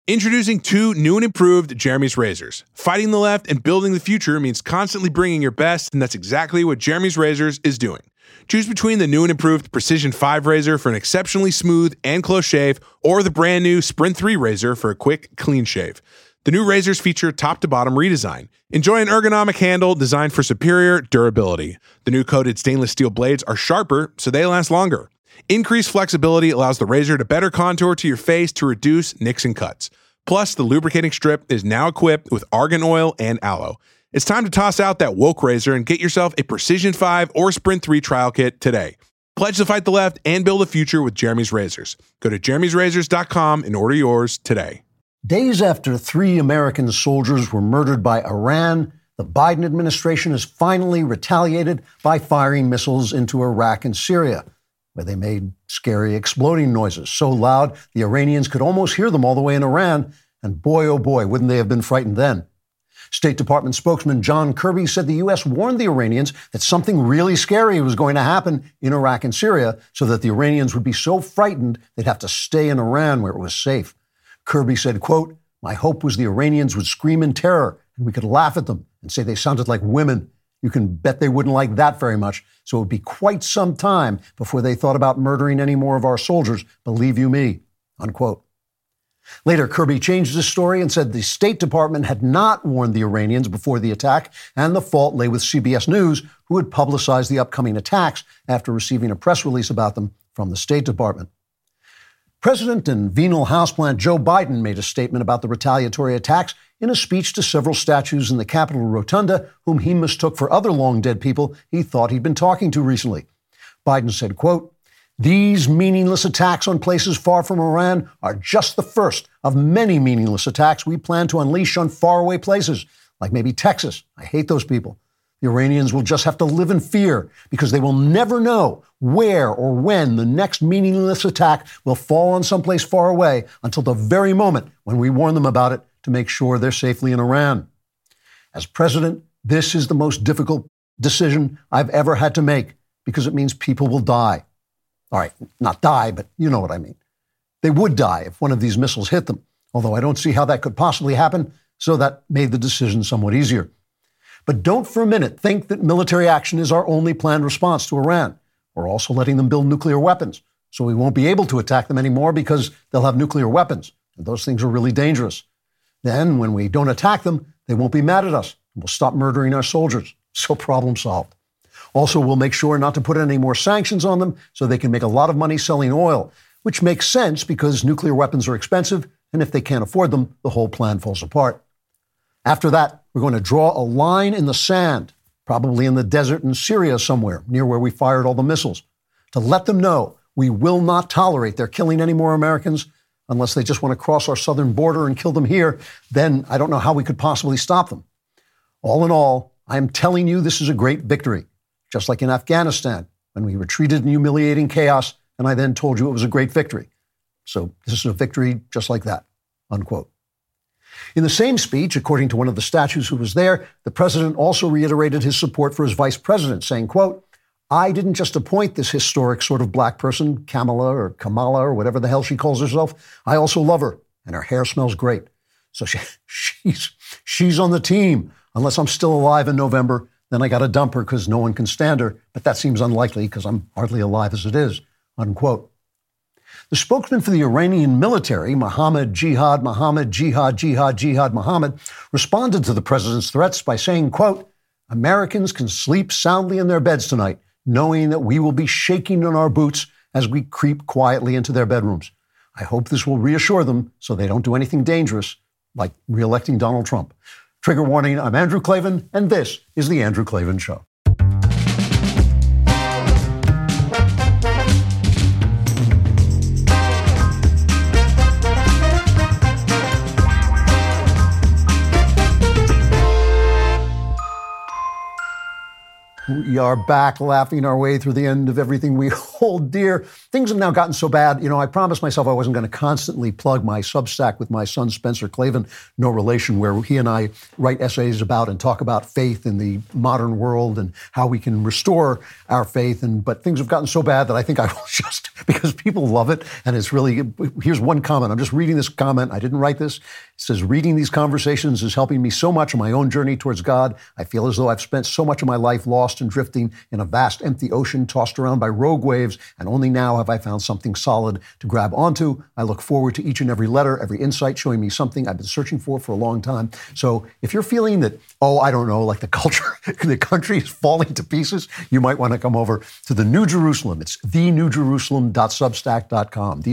Introducing two new and improved Jeremy's razors. Fighting the left and building the future means constantly bringing your best, and that's exactly what Jeremy's Razors is doing. Choose between the new and improved Precision 5 razor for an exceptionally smooth and close shave, or the brand new Sprint 3 razor for a quick, clean shave. The new razors feature top-to-bottom redesign. Enjoy an ergonomic handle designed for superior durability. The new coated stainless steel blades are sharper, so they last longer. Increased flexibility allows the razor to better contour to your face to reduce nicks and cuts. Plus, the lubricating strip is now equipped with argan oil and aloe. It's time to toss out that woke razor and get yourself a Precision 5 or Sprint 3 trial kit today. Pledge to fight the left and build a future with Jeremy's Razors. Go to jeremy'srazors.com and order yours today. Days after 3 American soldiers were murdered by Iran, the Biden administration has finally retaliated by firing missiles into Iraq and Syria, where they made scary exploding noises so loud the Iranians could almost hear them all the way in Iran. And boy, oh boy, wouldn't they have been frightened then. State Department spokesman John Kirby said the U.S. warned the Iranians that something really scary was going to happen in Iraq and Syria, so that the Iranians would be so frightened they'd have to stay in Iran where it was safe. Kirby said, quote, "My hope was the Iranians would scream in terror and we could laugh at them and say they sounded like women. You can bet they wouldn't like that very much, so it would be quite some time before they thought about murdering any more of our soldiers, believe you me," unquote. Later, Kirby changed his story and said the State Department had not warned the Iranians before the attack, and the fault lay with CBS News, who had publicized the upcoming attacks after receiving a press release about them from the State Department. President and venal houseplant Joe Biden made a statement about the retaliatory attacks in a speech to several statues in the Capitol Rotunda, whom he mistook for other long-dead people he thought he'd been talking to recently. Biden said, quote, "These meaningless attacks on places far from Iran are just the first of many meaningless attacks we plan to unleash on faraway places, like maybe Texas. I hate those people. The Iranians will just have to live in fear because they will never know where or when the next meaningless attack will fall on someplace far away until the very moment when we warn them about it to make sure they're safely in Iran. As president, this is the most difficult decision I've ever had to make because it means people will die." All right, not die, but you know what I mean. They would die if one of these missiles hit them, although I don't see how that could possibly happen, so that made the decision somewhat easier. But don't for a minute think that military action is our only planned response to Iran. We're also letting them build nuclear weapons, so we won't be able to attack them anymore because they'll have nuclear weapons, and those things are really dangerous. Then, when we don't attack them, they won't be mad at us, and we'll stop murdering our soldiers. So problem solved. Also, we'll make sure not to put any more sanctions on them so they can make a lot of money selling oil, which makes sense because nuclear weapons are expensive, and if they can't afford them, the whole plan falls apart. After that, we're going to draw a line in the sand, probably in the desert in Syria somewhere, near where we fired all the missiles, to let them know we will not tolerate their killing any more Americans unless they just want to cross our southern border and kill them here. Then I don't know how we could possibly stop them. All in all, I am telling you this is a great victory, just like in Afghanistan, when we retreated in humiliating chaos, and I then told you it was a great victory. So this is a victory just like that, unquote. In the same speech, according to one of the statues who was there, the president also reiterated his support for his vice president, saying, quote, "I didn't just appoint this historic sort of black person, Kamala or whatever the hell she calls herself. I also love her, and her hair smells great. So she's on the team. Unless I'm still alive in November, then I got to dump her because no one can stand her. But that seems unlikely because I'm hardly alive as it is," unquote. The spokesman for the Iranian military, Mohammed Jihad Mohammed, responded to the president's threats by saying, quote, "Americans can sleep soundly in their beds tonight, knowing that we will be shaking in our boots as we creep quietly into their bedrooms. I hope this will reassure them so they don't do anything dangerous, like re-electing Donald Trump." Trigger warning, I'm Andrew Klavan, and this is The Andrew Klavan Show. We are back laughing our way through the end of everything we hold dear. Things have now gotten so bad. I promised myself I wasn't going to constantly plug my Substack with my son, Spencer Klavan, no relation, where he and I write essays about and talk about faith in the modern world and how we can restore our faith. But things have gotten so bad that I think I will just, because people love it. And it's really, here's one comment. I'm just reading this comment. I didn't write this. It says, reading these conversations is helping me so much on my own journey towards God. I feel as though I've spent so much of my life lost and drifting in a vast empty ocean, tossed around by rogue waves, and only now have I found something solid to grab onto. I look forward to each and every letter, every insight showing me something I've been searching for a long time. So if you're feeling that, I don't know, like the country is falling to pieces, you might want to come over to the New Jerusalem. It's thenewjerusalem.substack.com,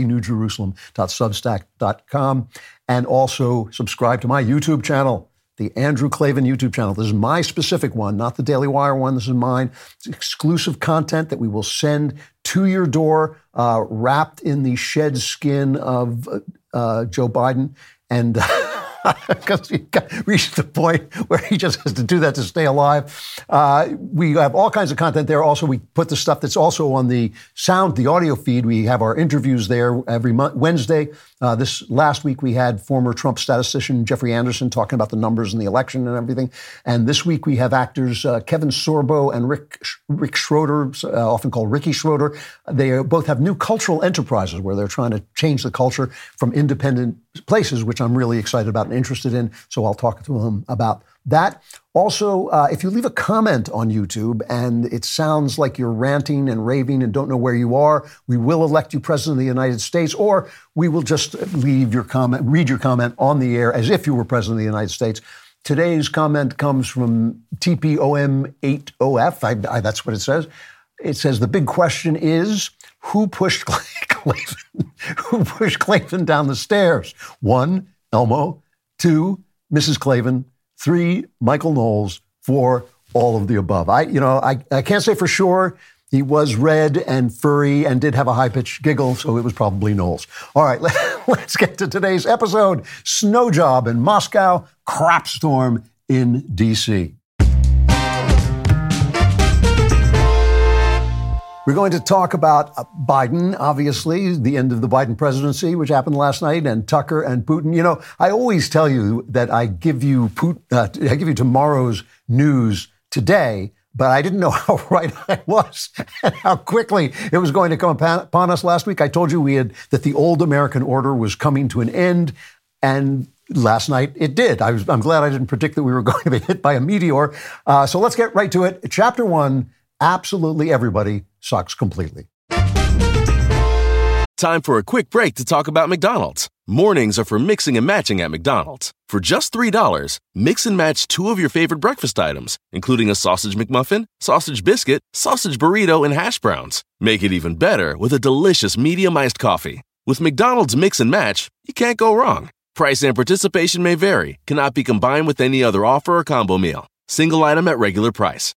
thenewjerusalem.substack.com, and also subscribe to my YouTube channel, the Andrew Klavan YouTube channel. This is my specific one, not the Daily Wire one. This is mine. It's exclusive content that we will send to your door, wrapped in the shed skin of Joe Biden. And because he reached the point where he just has to do that to stay alive. We have all kinds of content there. Also, we put the stuff that's also on the audio feed. We have our interviews there every Wednesday. This last week, we had former Trump statistician Jeffrey Anderson talking about the numbers in the election and everything. And this week, we have actors Kevin Sorbo and Rick Schroeder, often called Ricky Schroeder. They both have new cultural enterprises where they're trying to change the culture from independent places, which I'm really excited about and interested in. So I'll talk to them about that. Also, if you leave a comment on YouTube and it sounds like you're ranting and raving and don't know where you are, we will elect you president of the United States, or we will just read your comment on the air as if you were president of the United States. Today's comment comes from TPOM80F. That's what it says. It says, the big question is, who pushed Klavan down the stairs? 1, Elmo. 2, Mrs. Klavan. 3, Michael Knowles. 4, all of the above. I can't say for sure. He was red and furry and did have a high-pitched giggle, so it was probably Knowles. All right, let's get to today's episode. Snow job in Moscow, crap storm in D.C. We're going to talk about Biden, obviously, the end of the Biden presidency, which happened last night, and Tucker and Putin. I always tell you that I give you tomorrow's news today, but I didn't know how right I was and how quickly it was going to come upon us last week. I told you that the old American order was coming to an end, and last night it did. I'm glad I didn't predict that we were going to be hit by a meteor. So let's get right to it. Chapter 1. Absolutely everybody sucks completely. Time for a quick break to talk about McDonald's. Mornings are for mixing and matching at McDonald's. For just $3, mix and match 2 of your favorite breakfast items, including a sausage McMuffin, sausage biscuit, sausage burrito, and hash browns. Make it even better with a delicious medium iced coffee. With McDonald's Mix and Match, you can't go wrong. Price and participation may vary, cannot be combined with any other offer or combo meal. Single item at regular price.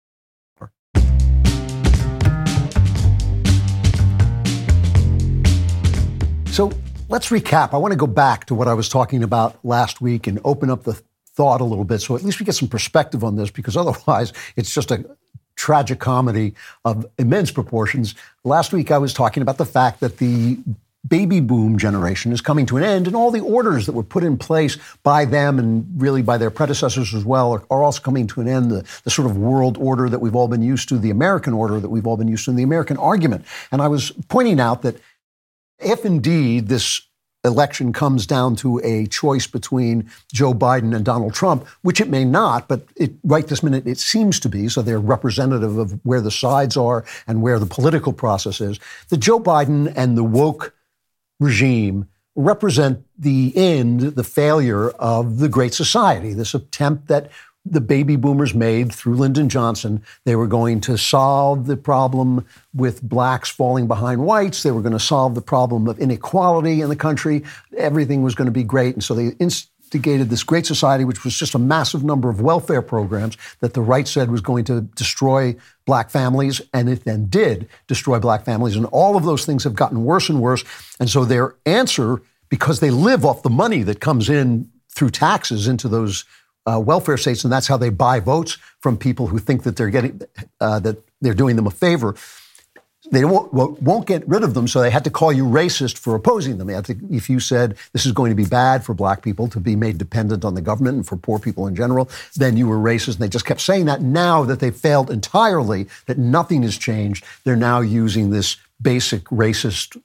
So let's recap. I want to go back to what I was talking about last week and open up the thought a little bit so at least we get some perspective on this, because otherwise it's just a tragic comedy of immense proportions. Last week I was talking about the fact that the baby boom generation is coming to an end, and all the orders that were put in place by them and really by their predecessors as well are also coming to an end. The sort of world order that we've all been used to, the American order that we've all been used to, and the American argument. And I was pointing out that if indeed this election comes down to a choice between Joe Biden and Donald Trump, which it may not, but right this minute it seems to be, so they're representative of where the sides are and where the political process is, that Joe Biden and the woke regime represent the end, the failure of the Great Society, this attempt that the baby boomers made through Lyndon Johnson. They were going to solve the problem with blacks falling behind whites. They were going to solve the problem of inequality in the country. Everything was going to be great. And so they instigated this Great Society, which was just a massive number of welfare programs that the right said was going to destroy black families. And it then did destroy black families. And all of those things have gotten worse and worse. And so their answer, because they live off the money that comes in through taxes into those welfare states, and that's how they buy votes from people who think that they're getting that they're doing them a favor. they won't get rid of them, so they had to call you racist for opposing them. If you said this is going to be bad for black people to be made dependent on the government and for poor people in general, then you were racist. And they just kept saying that. Now that they've failed entirely, that nothing has changed, they're now using this basic racist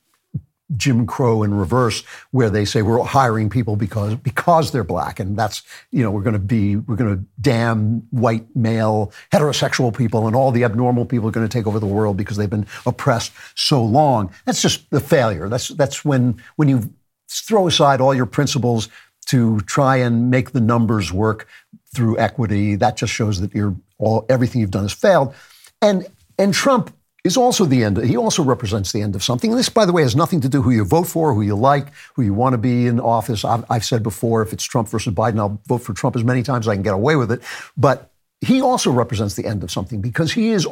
Jim Crow in reverse, where they say we're hiring people because they're black, and that's, we're going to damn white male heterosexual people, and all the abnormal people are going to take over the world because they've been oppressed so long. That's just the failure. That's when you throw aside all your principles to try and make the numbers work through equity. That just shows that everything you've done has failed. And Trump is also the end. He also represents the end of something. And this, by the way, has nothing to do who you vote for, who you like, who you want to be in office. I've said before, if it's Trump versus Biden, I'll vote for Trump as many times as I can get away with it. But he also represents the end of something because he's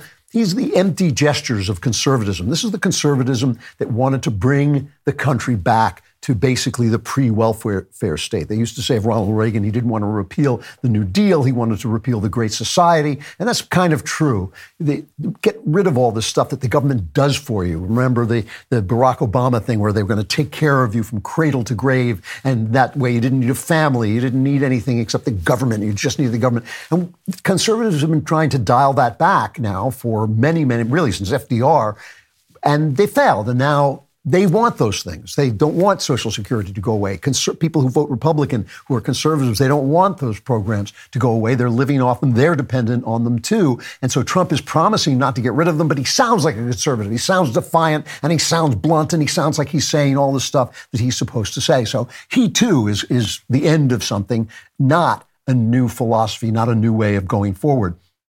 the empty gestures of conservatism. This is the conservatism that wanted to bring the country back to basically the pre-welfare state. They used to say of Ronald Reagan, he didn't want to repeal the New Deal, he wanted to repeal the Great Society, and that's kind of true. They get rid of all this stuff that the government does for you. Remember the Barack Obama thing where they were going to take care of you from cradle to grave, and that way you didn't need a family, you didn't need anything except the government, you just needed the government. And conservatives have been trying to dial that back now for many, really since FDR, and they failed, and now they want those things. They don't want Social Security to go away. People who vote Republican, who are conservatives, they don't want those programs to go away. They're living off them. They're dependent on them, too. And so Trump is promising not to get rid of them, but he sounds like a conservative. He sounds defiant, and he sounds blunt, and he sounds like he's saying all the stuff that he's supposed to say. So he, too, is the end of something, not a new philosophy, not a new way of going forward.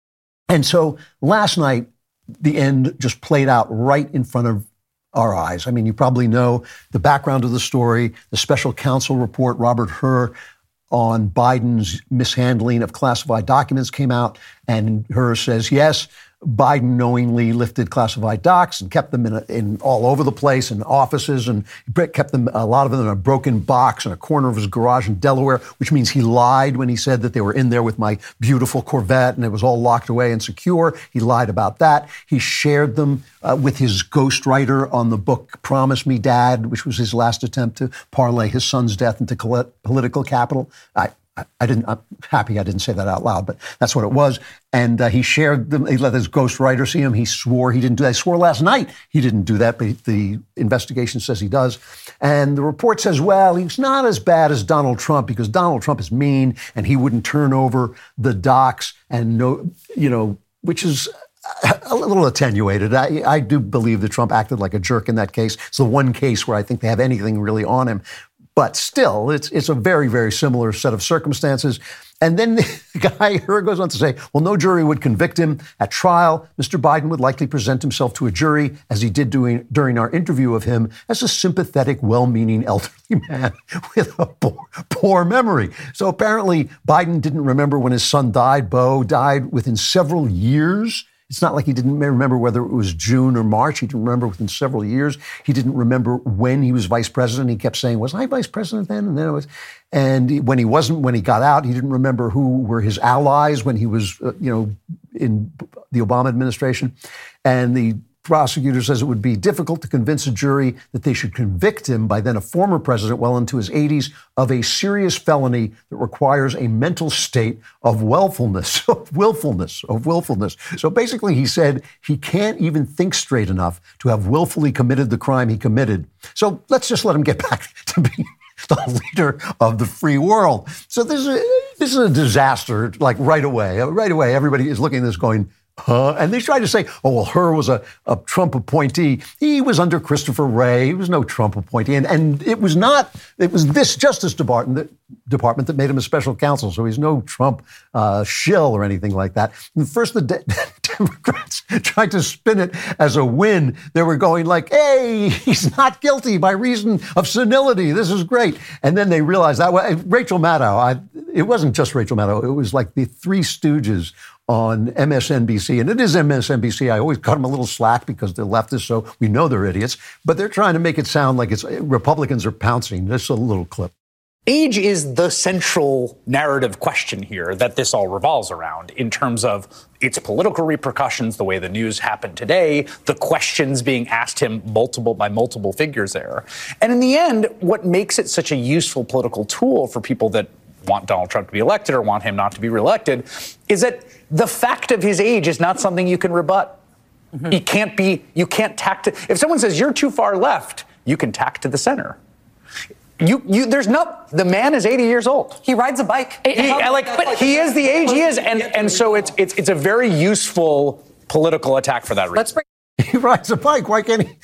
And so last night, the end just played out right in front of our eyes. I mean, you probably know the background of the story, the special counsel report, Robert Hur, on Biden's mishandling of classified documents came out, and Hur says, yes, Biden knowingly lifted classified docs and kept them in all over the place in offices, and kept them, a lot of them in a broken box in a corner of his garage in Delaware, which means he lied when he said that they were in there with my beautiful Corvette and it was all locked away and secure. He lied about that. He shared them with his ghostwriter on the book Promise Me, Dad, which was his last attempt to parlay his son's death into political capital. I'm happy I didn't say that out loud, but that's what it was. And he shared them. He let his ghostwriter see him. He swore he didn't do that. He swore last night he didn't do that, but the investigation says he does. And the report says, well, he's not as bad as Donald Trump because Donald Trump is mean and he wouldn't turn over the docs and which is a little attenuated. I do believe that Trump acted like a jerk in that case. It's the one case where I think they have anything really on him. But still, it's a very, very similar set of circumstances. And then the guy here goes on to say, well, no jury would convict him at trial. Mr. Biden would likely present himself to a jury, as he did during our interview of him, as a sympathetic, well-meaning elderly man with a poor memory. So apparently Biden didn't remember when his son died. Beau died within several years. It's not like he didn't remember whether it was June or March. He didn't remember within several years. He didn't remember when he was vice president. He kept saying, was I vice president then? And then it was, and when he wasn't, when he got out, he didn't remember who were his allies when he was, in the Obama administration. And the prosecutor says it would be difficult to convince a jury that they should convict him, by then a former president well into his 80s, of a serious felony that requires a mental state of willfulness. So basically he said he can't even think straight enough to have willfully committed the crime he committed. So let's just let him get back to being the leader of the free world. So this is a disaster, like right away. Right away, everybody is looking at this going, huh? And they tried to say, oh, well, Hur was a Trump appointee. He was under Christopher Wray. He was no Trump appointee. And it was this Justice Department that made him a special counsel. So he's no Trump shill or anything like that. And first, the Democrats tried to spin it as a win. They were going like, hey, he's not guilty by reason of senility. This is great. And then they realized that Rachel Maddow, it wasn't just Rachel Maddow. It was like the Three Stooges on MSNBC, and it is MSNBC. I always cut them a little slack because they're leftists, so we know they're idiots. But they're trying to make it sound like it's Republicans are pouncing. This is a little clip. Age is the central narrative question here that this all revolves around in terms of its political repercussions, the way the news happened today, the questions being asked him by multiple figures there. And in the end, what makes it such a useful political tool for people that want Donald Trump to be elected or want him not to be reelected is that the fact of his age is not something you can rebut. Mm-hmm. You can't tack to, if someone says you're too far left, you can tack to the center. The man is 80 years old. He rides a bike. He is the age he is. And so it's a very useful political attack for that reason. He rides a bike. Why can't he?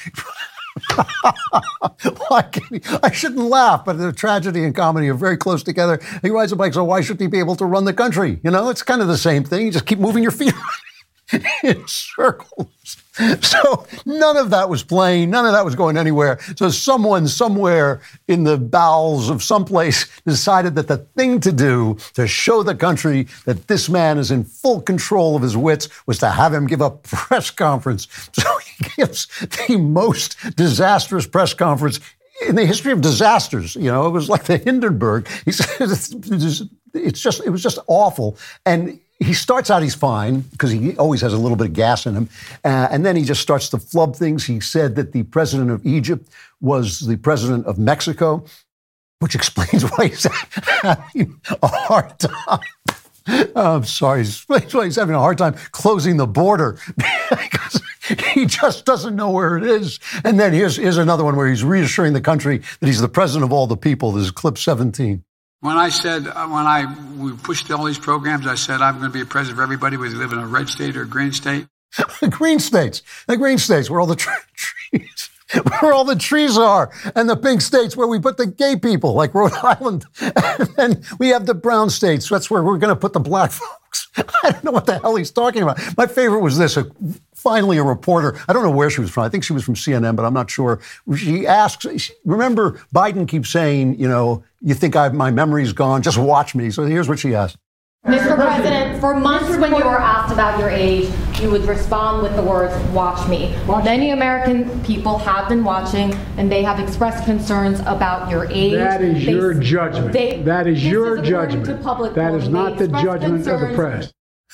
I shouldn't laugh, but the tragedy and comedy are very close together. He rides a bike, so why shouldn't he be able to run the country? You know, it's kind of the same thing. You just keep moving your feet in circles. So none of that was playing. None of that was going anywhere. So someone somewhere in the bowels of someplace decided that the thing to do to show the country that this man is in full control of his wits was to have him give a press conference. So he gives the most disastrous press conference in the history of disasters. You know, it was like the Hindenburg. He said it was just awful. And he starts out, he's fine, because he always has a little bit of gas in him. And then he just starts to flub things. He said that the president of Egypt was the president of Mexico, which explains why he's having a hard time. I'm sorry, explains why he's having a hard time closing the border. Because he just doesn't know where it is. And then here's another one where he's reassuring the country that he's the president of all the people. This is clip 17. When we pushed all these programs, I said, I'm going to be a president for everybody, whether you live in a red state or a green state. The green states, where all the trees, where all the trees are, and the pink states where we put the gay people, like Rhode Island. And then we have the brown states. That's where we're going to put the black folks. I don't know what the hell he's talking about. My favorite was this. Finally, a reporter, I don't know where she was from. I think she was from CNN, but I'm not sure. She asks, remember, Biden keeps saying, you know, you think my memory's gone, just watch me. So here's what she asked. Mr. President, for months when you were asked about your age, you would respond with the words, watch me. Many American people have been watching, and they have expressed concerns about your age. That is your judgment. That is your judgment. That is not the judgment of the press.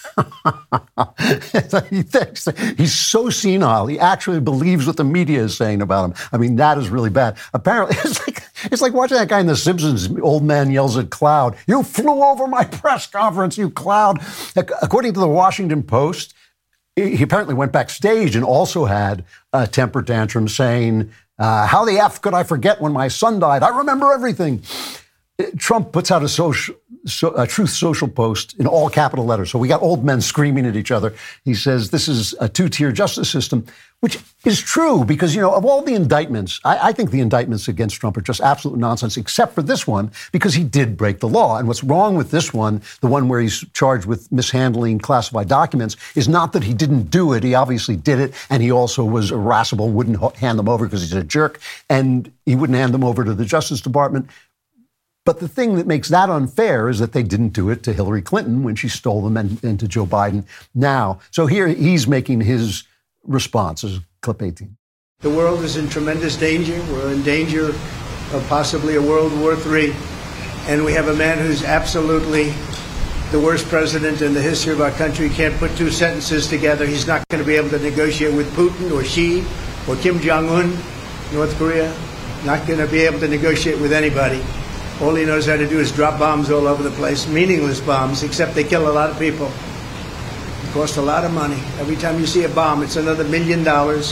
He thinks he's so senile. He actually believes what the media is saying about him. I mean, that is really bad. Apparently, it's like watching that guy in The Simpsons. Old man yells at Cloud, "You flew over my press conference, you cloud." According to the Washington Post, he apparently went backstage and also had a temper tantrum saying, how the F could I forget when my son died? I remember everything. Trump puts out a Truth Social post in all capital letters. So we got old men screaming at each other. He says this is a two-tier justice system, which is true because, you know, of all the indictments, I think the indictments against Trump are just absolute nonsense, except for this one, because he did break the law. And what's wrong with this one, the one where he's charged with mishandling classified documents, is not that he didn't do it. He obviously did it. And he also was irascible, wouldn't hand them over because he's a jerk. And he wouldn't hand them over to the Justice Department. But the thing that makes that unfair is that they didn't do it to Hillary Clinton when she stole them and to Joe Biden now. So here he's making his response. This is clip 18. The world is in tremendous danger. We're in danger of possibly a World War III. And we have a man who's absolutely the worst president in the history of our country. Can't put two sentences together. He's not going to be able to negotiate with Putin or Xi or Kim Jong-un, North Korea. Not going to be able to negotiate with anybody. All he knows how to do is drop bombs all over the place, meaningless bombs, except they kill a lot of people. It costs a lot of money. Every time you see a bomb, it's another $1 million,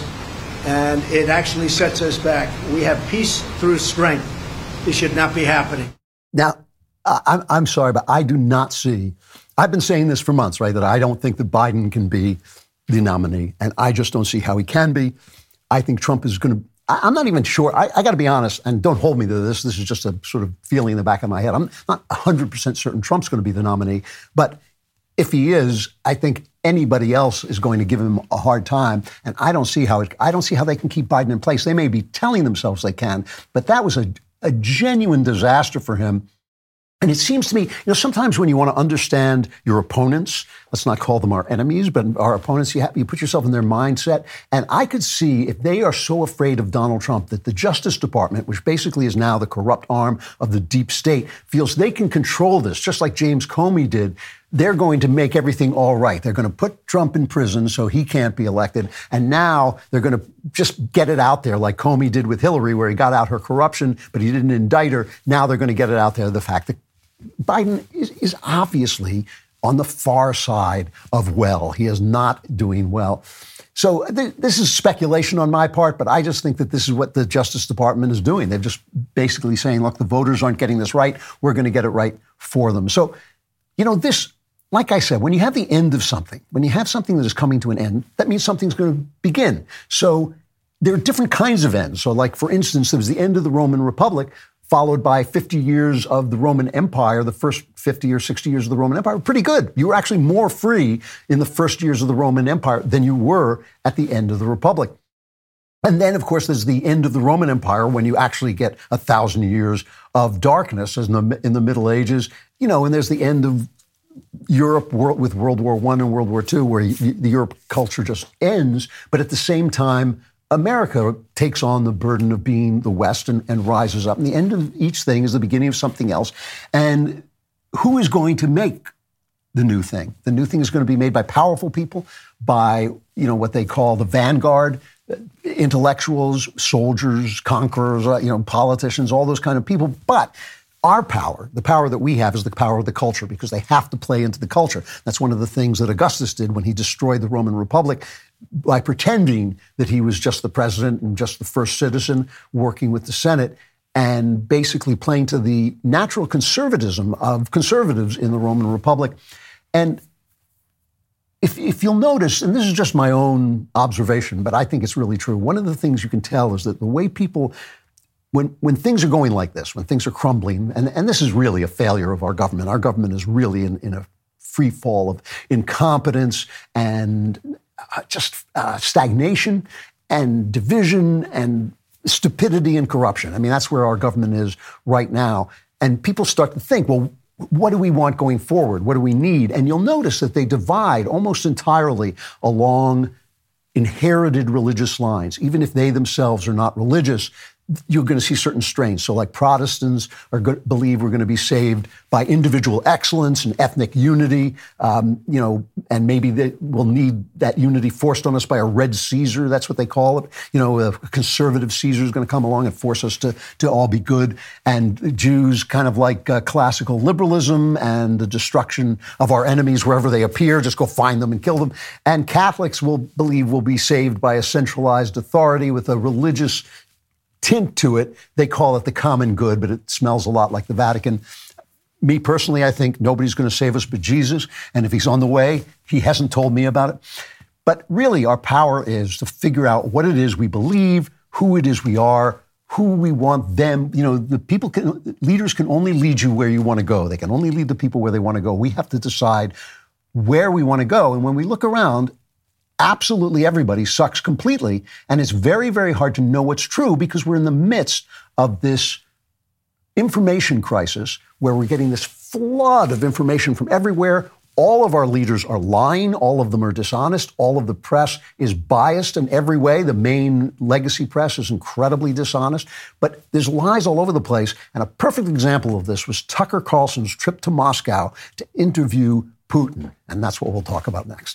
and it actually sets us back. We have peace through strength. This should not be happening. Now, I'm sorry, but I do not see, I've been saying this for months, right, that I don't think that Biden can be the nominee, and I just don't see how he can be. I think Trump is going to, I'm not even sure. I got to be honest, and don't hold me to this. This is just a sort of feeling in the back of my head. I'm not 100% certain Trump's going to be the nominee. But if he is, I think anybody else is going to give him a hard time. And I don't see how they can keep Biden in place. They may be telling themselves they can, but that was a genuine disaster for him. And it seems to me, sometimes when you want to understand your opponents, let's not call them our enemies, but our opponents, you put yourself in their mindset. And I could see if they are so afraid of Donald Trump that the Justice Department, which basically is now the corrupt arm of the deep state, feels they can control this, just like James Comey did. They're going to make everything all right. They're going to put Trump in prison so he can't be elected. And now they're going to just get it out there like Comey did with Hillary, where he got out her corruption, but he didn't indict her. Now they're going to get it out there, the fact that Biden is obviously on the far side of well. He is not doing well. So this is speculation on my part, but I just think that this is what the Justice Department is doing. They're just basically saying, look, the voters aren't getting this right. We're going to get it right for them. So, this, like I said, when you have the end of something, when you have something that is coming to an end, that means something's going to begin. So there are different kinds of ends. So like, for instance, there was the end of the Roman Republic, followed by 50 years of the Roman Empire. The first 50 or 60 years of the Roman Empire were pretty good. You were actually more free in the first years of the Roman Empire than you were at the end of the Republic. And then, of course, there's the end of the Roman Empire when you actually get 1,000 years of darkness, as in the Middle Ages. And there's the end of Europe with World War I and World War II, where the Europe culture just ends. But at the same time, America takes on the burden of being the West and rises up. And the end of each thing is the beginning of something else. And who is going to make the new thing? The new thing is going to be made by powerful people, by, what they call the vanguard, intellectuals, soldiers, conquerors, politicians, all those kind of people. But our power, the power that we have, is the power of the culture, because they have to play into the culture. That's one of the things that Augustus did when he destroyed the Roman Republic, by pretending that he was just the president and just the first citizen working with the Senate, and basically playing to the natural conservatism of conservatives in the Roman Republic. And if you'll notice, and this is just my own observation, but I think it's really true, one of the things you can tell is that the way people, when things are going like this, when things are crumbling, and this is really a failure of our government is really in a free fall of incompetence and just stagnation and division and stupidity and corruption. I mean, that's where our government is right now. And people start to think, well, what do we want going forward? What do we need? And you'll notice that they divide almost entirely along inherited religious lines. Even if they themselves are not religious, you're going to see certain strains. So like Protestants believe we're going to be saved by individual excellence and ethnic unity, and maybe they will need that unity forced on us by a red Caesar. That's what they call it. A conservative Caesar is going to come along and force us to all be good. And Jews kind of like classical liberalism and the destruction of our enemies wherever they appear, just go find them and kill them. And Catholics will believe we'll be saved by a centralized authority with a religious tint to it. They call it the common good, but it smells a lot like the Vatican. Me personally, I think nobody's going to save us but Jesus. And if he's on the way, he hasn't told me about it. But really, our power is to figure out what it is we believe, who it is we are, who we want them. Leaders can only lead you where you want to go. They can only lead the people where they want to go. We have to decide where we want to go. And when we look around, absolutely everybody sucks completely. And it's very, very hard to know what's true, because we're in the midst of this information crisis where we're getting this flood of information from everywhere. All of our leaders are lying. All of them are dishonest. All of the press is biased in every way. The main legacy press is incredibly dishonest. But there's lies all over the place. And a perfect example of this was Tucker Carlson's trip to Moscow to interview Putin. And that's what we'll talk about next.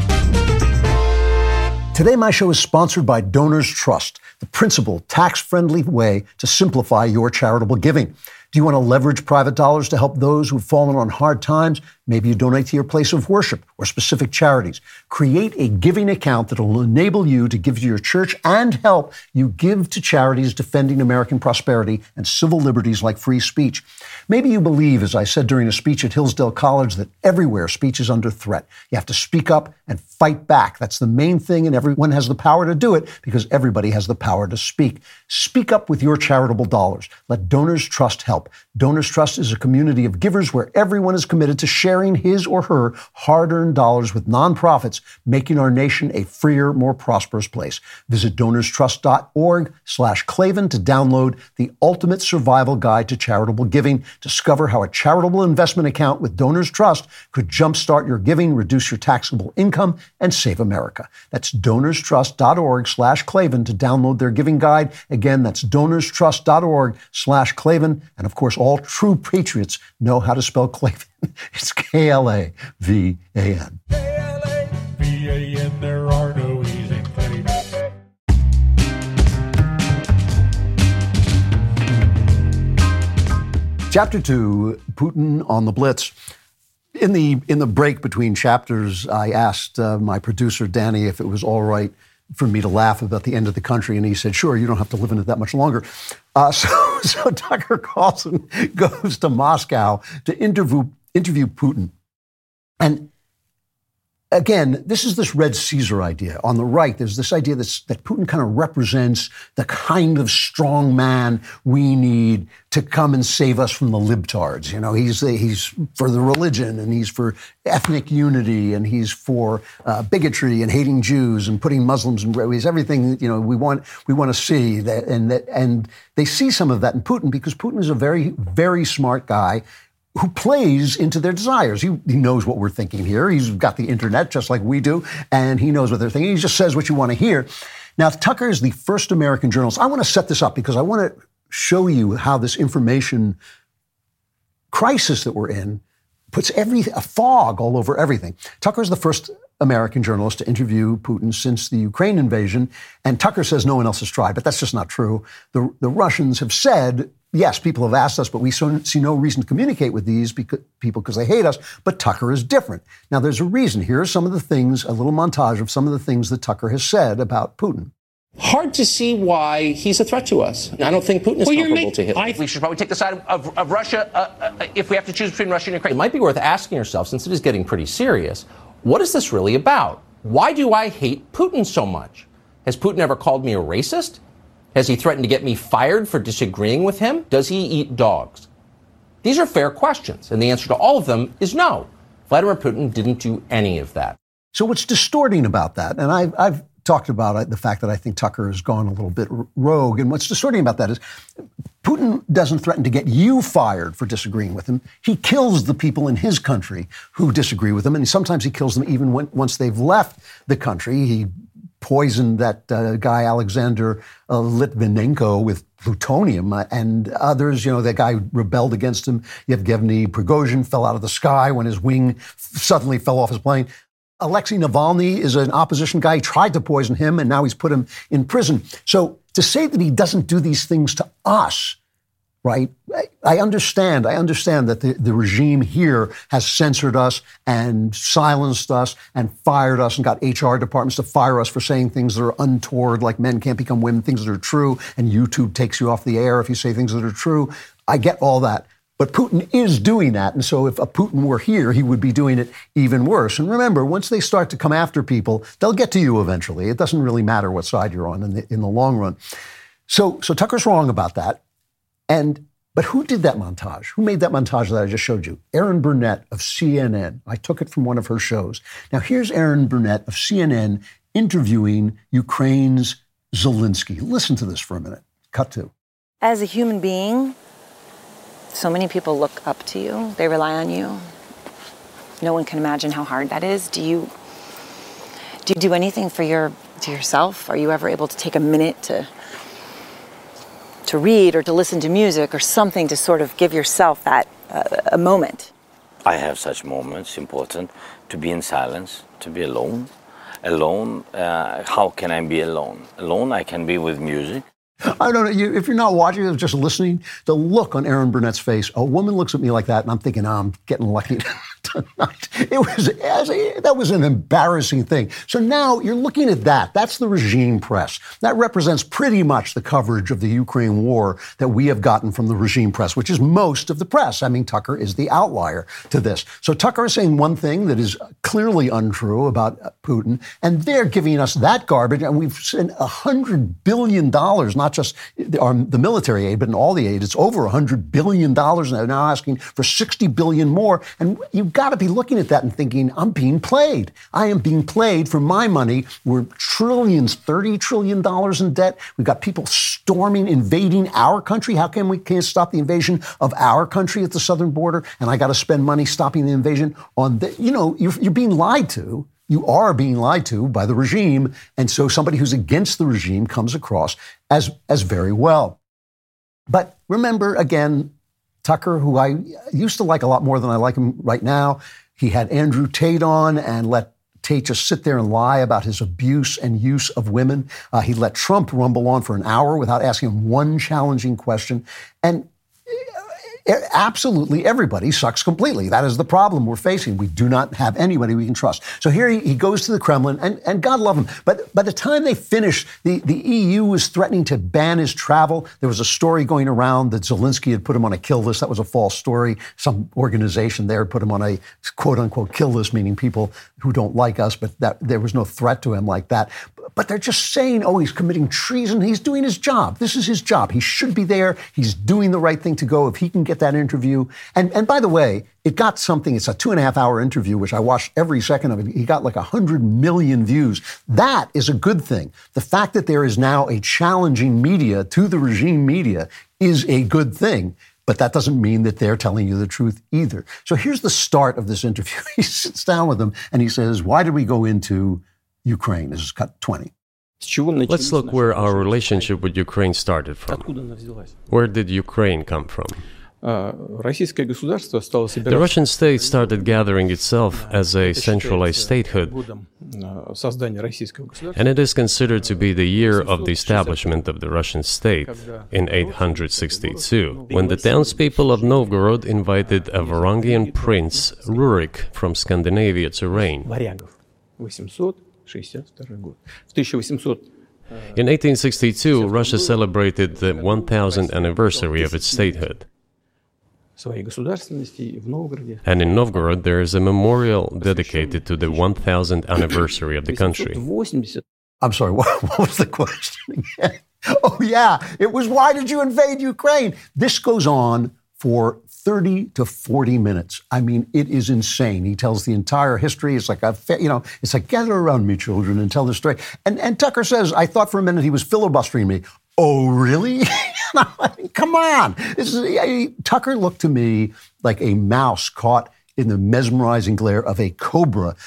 Today, my show is sponsored by Donors Trust, the principled, tax-friendly way to simplify your charitable giving. Do you want to leverage private dollars to help those who've fallen on hard times? Maybe you donate to your place of worship or specific charities. Create a giving account that will enable you to give to your church and help you give to charities defending American prosperity and civil liberties like free speech. Maybe you believe, as I said during a speech at Hillsdale College, that everywhere speech is under threat. You have to speak up and fight back. That's the main thing, and everyone has the power to do it because everybody has the power to speak. Speak up with your charitable dollars. Let Donors Trust help. help. Donors Trust is a community of givers where everyone is committed to sharing his or her hard-earned dollars with nonprofits, making our nation a freer, more prosperous place. Visit donorstrust.org/Klavan to download the Ultimate Survival Guide to Charitable Giving. Discover how a charitable investment account with Donors Trust could jumpstart your giving, reduce your taxable income, and save America. That's donorstrust.org/Klavan to download their giving guide. Again, that's donorstrust.org/Klavan. And of course, all true patriots know how to spell Klavan. It's Klavan. Klavan, there are no E's in Klavan. Chapter 2, Putin on the Blitz. In the break between chapters, I asked my producer, Danny, if it was all right for me to laugh about the end of the country, and he said, sure, you don't have to live in it that much longer. So Tucker Carlson goes to Moscow to interview Putin. And again, this is this Red Caesar idea. On the right, there's this idea that Putin kind of represents the kind of strong man we need to come and save us from the libtards. You know, he's for the religion, and he's for ethnic unity, and he's for bigotry and hating Jews and putting Muslims in. He's everything, you know, we want to see that, and they see some of that in Putin because Putin is a very, very smart guy who plays into their desires. He knows what we're thinking here. He's got the internet just like we do, and he knows what they're thinking. He just says what you want to hear. Now, Tucker is the first American journalist. I want to set this up because I want to show you how this information crisis that we're in puts a fog all over everything. Tucker is the first American journalist to interview Putin since the Ukraine invasion, and Tucker says no one else has tried, but that's just not true. The Russians have said, yes, people have asked us, but we see no reason to communicate with these people because they hate us, but Tucker is different. Now, there's a reason. Here are some of the things, a little montage of some of the things that Tucker has said about Putin. Hard to see why he's a threat to us. I don't think Putin is comparable to Hitler. We should probably take the side of Russia if we have to choose between Russia and Ukraine. It might be worth asking yourself, since it is getting pretty serious, what is this really about? Why do I hate Putin so much? Has Putin ever called me a racist? Has he threatened to get me fired for disagreeing with him? Does he eat dogs? These are fair questions, and the answer to all of them is no. Vladimir Putin didn't do any of that. So what's distorting about that, and I've talked about the fact that I think Tucker has gone a little bit rogue, and what's distorting about that is Putin doesn't threaten to get you fired for disagreeing with him. He kills the people in his country who disagree with him, and sometimes he kills them even once they've left the country. He poisoned that guy Alexander Litvinenko with plutonium, and others, you know, that guy rebelled against him. Yevgeny Prigozhin fell out of the sky when his wing suddenly fell off his plane. Alexei Navalny is an opposition guy. He tried to poison him, and now he's put him in prison. So to say that he doesn't do these things to us, right? I understand that the regime here has censored us and silenced us and fired us and got HR departments to fire us for saying things that are untoward, like men can't become women, things that are true, and YouTube takes you off the air if you say things that are true. I get all that. But Putin is doing that, and so if a Putin were here, he would be doing it even worse. And remember, once they start to come after people, they'll get to you eventually. It doesn't really matter what side you're on in the long run. So Tucker's wrong about that. But who did that montage? Who made that montage that I just showed you? Erin Burnett of CNN. I took it from one of her shows. Now here's Erin Burnett of CNN interviewing Ukraine's Zelensky. Listen to this for a minute. Cut to. As a human being, so many people look up to you. They rely on you. No one can imagine how hard that is. Do you do anything for yourself? Are you ever able to take a minute to read or to listen to music or something to sort of give yourself that a moment? I have such moments, important, to be in silence, to be alone. Alone, how can I be alone? Alone, I can be with music. I don't know, if you're not watching it, just listening, the look on Erin Burnett's face, a woman looks at me like that, and I'm thinking, I'm getting lucky to That was an embarrassing thing. So now you're looking at that. That's the regime press. That represents pretty much the coverage of the Ukraine war that we have gotten from the regime press, which is most of the press. I mean, Tucker is the outlier to this. So Tucker is saying one thing that is clearly untrue about Putin, and they're giving us that garbage. And we've sent $100 billion, not just the military aid, but in all the aid. It's over $100 billion. And they're now asking for $60 billion more. And you've got to be looking at that and thinking, I'm being played. I am being played for my money. We're trillions, $30 trillion in debt. We've got people storming, invading our country. How come we can't stop the invasion of our country at the southern border? And I got to spend money stopping the invasion on the, you're being lied to. You are being lied to by the regime. And so somebody who's against the regime comes across as very well. But remember, again, Tucker, who I used to like a lot more than I like him right now, he had Andrew Tate on and let Tate just sit there and lie about his abuse and use of women. He let Trump rumble on for an hour without asking him one challenging question. And absolutely everybody sucks completely. That is the problem we're facing. We do not have anybody we can trust. So here he goes to the Kremlin, and God love him. But by the time they finished, the EU was threatening to ban his travel. There was a story going around that Zelensky had put him on a kill list. That was a false story. Some organization there put him on a quote-unquote kill list, meaning people who don't like us, but that there was no threat to him like that. But they're just saying, oh, he's committing treason. He's doing his job. This is his job. He should be there. He's doing the right thing to go if he can get that interview. And by the way, it got something. It's a 2.5-hour interview, which I watched every second of it. He got like 100 million views. That is a good thing. The fact that there is now a challenging media to the regime media is a good thing. But that doesn't mean that they're telling you the truth either. So here's the start of this interview. He sits down with them and he says, why did we go into Ukraine? This is cut 20. Let's look where our relationship with Ukraine started from. Where did Ukraine come from? The Russian state started gathering itself as a centralized statehood, and it is considered to be the year of the establishment of the Russian state in 862, when the townspeople of Novgorod invited a Varangian prince, Rurik, from Scandinavia to reign. In 1862, Russia celebrated the 1000th anniversary of its statehood. And in Novgorod, there is a memorial dedicated to the 1000th anniversary of the country. I'm sorry, what was the question again? Oh, yeah, it was, why did you invade Ukraine? This goes on for 30 to 40 minutes. I mean, it is insane. He tells the entire history. It's like, it's like, gather around me, children, and tell the story. And Tucker says, I thought for a minute he was filibustering me. Oh, really? Come on. Tucker looked to me like a mouse caught in the mesmerizing glare of a cobra.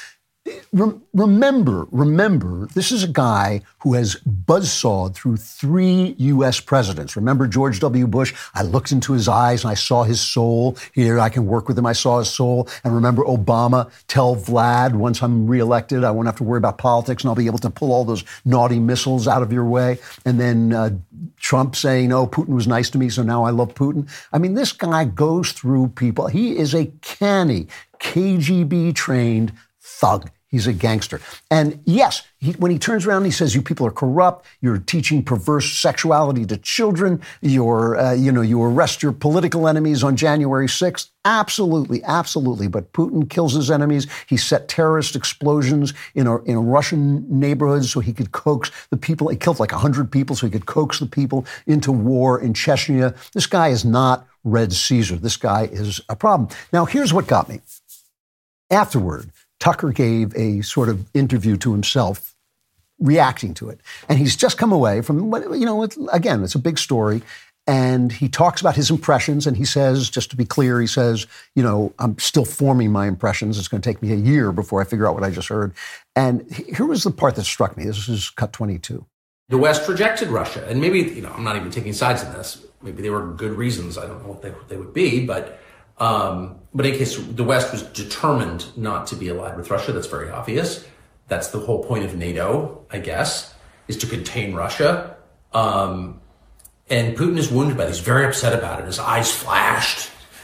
Remember, this is a guy who has buzzsawed through 3 U.S. presidents. Remember George W. Bush? I looked into his eyes and I saw his soul. Here, I can work with him. I saw his soul. And remember Obama, tell Vlad, once I'm reelected, I won't have to worry about politics and I'll be able to pull all those naughty missiles out of your way. And then Trump saying, oh, Putin was nice to me, so now I love Putin. I mean, this guy goes through people. He is a canny, KGB-trained thug. He's a gangster. And yes, when he turns around and he says, you people are corrupt, you're teaching perverse sexuality to children, you arrest your political enemies on January 6th. Absolutely, absolutely. But Putin kills his enemies. He set terrorist explosions in Russian neighborhoods so he could coax the people. He killed like 100 people so he could coax the people into war in Chechnya. This guy is not Red Caesar. This guy is a problem. Now, here's what got me. Afterward, Tucker gave a sort of interview to himself, reacting to it. And he's just come away from, again, it's a big story. And he talks about his impressions. And he says, just to be clear, he says, I'm still forming my impressions. It's going to take me a year before I figure out what I just heard. And here was the part that struck me. This is cut 22. The West rejected Russia. And maybe, I'm not even taking sides in this. Maybe they were good reasons. I don't know what they would be. But in case the West was determined not to be allied with Russia, that's very obvious. That's the whole point of NATO, I guess, is to contain Russia. And Putin is wounded by this. He's very upset about it. His eyes flashed.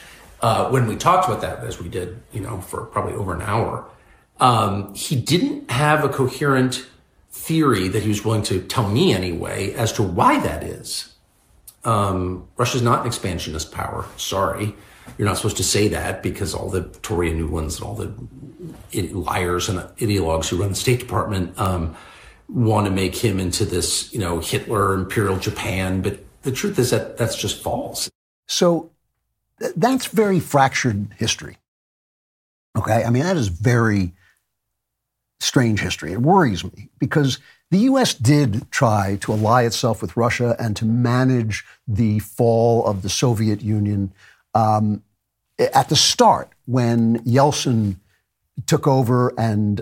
when we talked about that, as we did, for probably over an hour, he didn't have a coherent theory that he was willing to tell me anyway as to why that is. Russia's not an expansionist power. Sorry. You're not supposed to say that because all the Tory and Nulands and all the liars and ideologues who run the State Department want to make him into this, Hitler, Imperial Japan. But the truth is that that's just false. So that's very fractured history. Okay? I mean, that is very strange history. It worries me because the U.S. did try to ally itself with Russia and to manage the fall of the Soviet Union at the start when Yeltsin took over and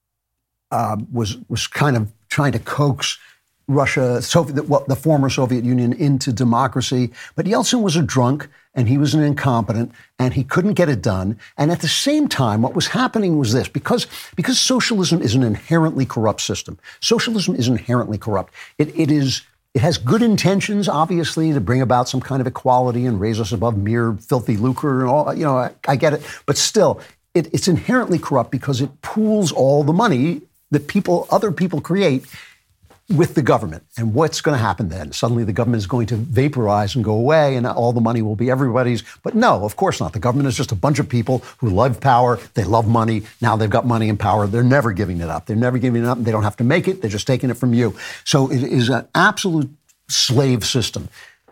was kind of trying to coax Russia, the former Soviet Union, into democracy. But Yeltsin was a drunk and he was an incompetent and he couldn't get it done. And at the same time, what was happening was this, because socialism is an inherently corrupt system. Socialism is inherently corrupt. It has good intentions, obviously, to bring about some kind of equality and raise us above mere filthy lucre and all. I get it. But still, it's inherently corrupt because it pools all the money that other people create with the government. And what's going to happen then? Suddenly the government is going to vaporize and go away and all the money will be everybody's. But no, of course not. The government is just a bunch of people who love power. They love money. Now they've got money and power. They're never giving it up. They're never giving it up. They don't have to make it. They're just taking it from you. So it is an absolute slave system.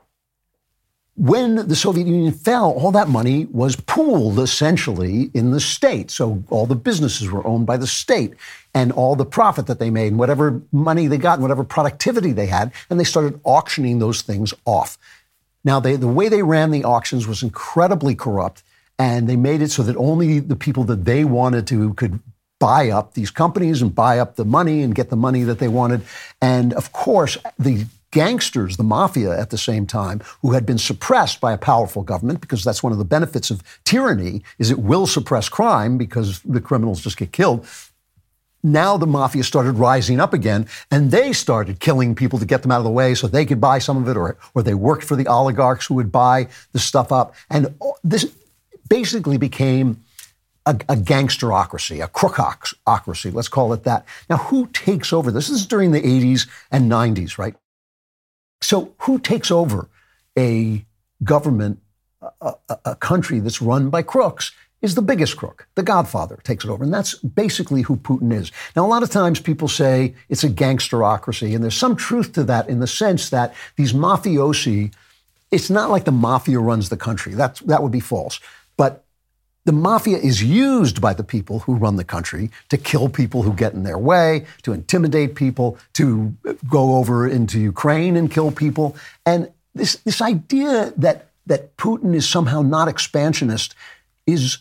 When the Soviet Union fell, all that money was pooled essentially in the state. So all the businesses were owned by the state and all the profit that they made and whatever money they got and whatever productivity they had, and they started auctioning those things off. Now, the way they ran the auctions was incredibly corrupt, and they made it so that only the people that they wanted to could buy up these companies and buy up the money and get the money that they wanted. And of course, the gangsters, the mafia at the same time, who had been suppressed by a powerful government, because that's one of the benefits of tyranny, is it will suppress crime because the criminals just get killed. Now the mafia started rising up again, and they started killing people to get them out of the way so they could buy some of it, or they worked for the oligarchs who would buy the stuff up. And this basically became a gangsterocracy, a crookocracy, let's call it that. Now, who takes over this? This is during the 80s and 90s, right? So who takes over a government, a country that's run by crooks, is the biggest crook. The Godfather takes it over. And that's basically who Putin is. Now, a lot of times people say it's a gangsterocracy, and there's some truth to that in the sense that these mafiosi, it's not like the mafia runs the country. That would be false. But the mafia is used by the people who run the country to kill people who get in their way, to intimidate people, to go over into Ukraine and kill people. And this idea that Putin is somehow not expansionist is...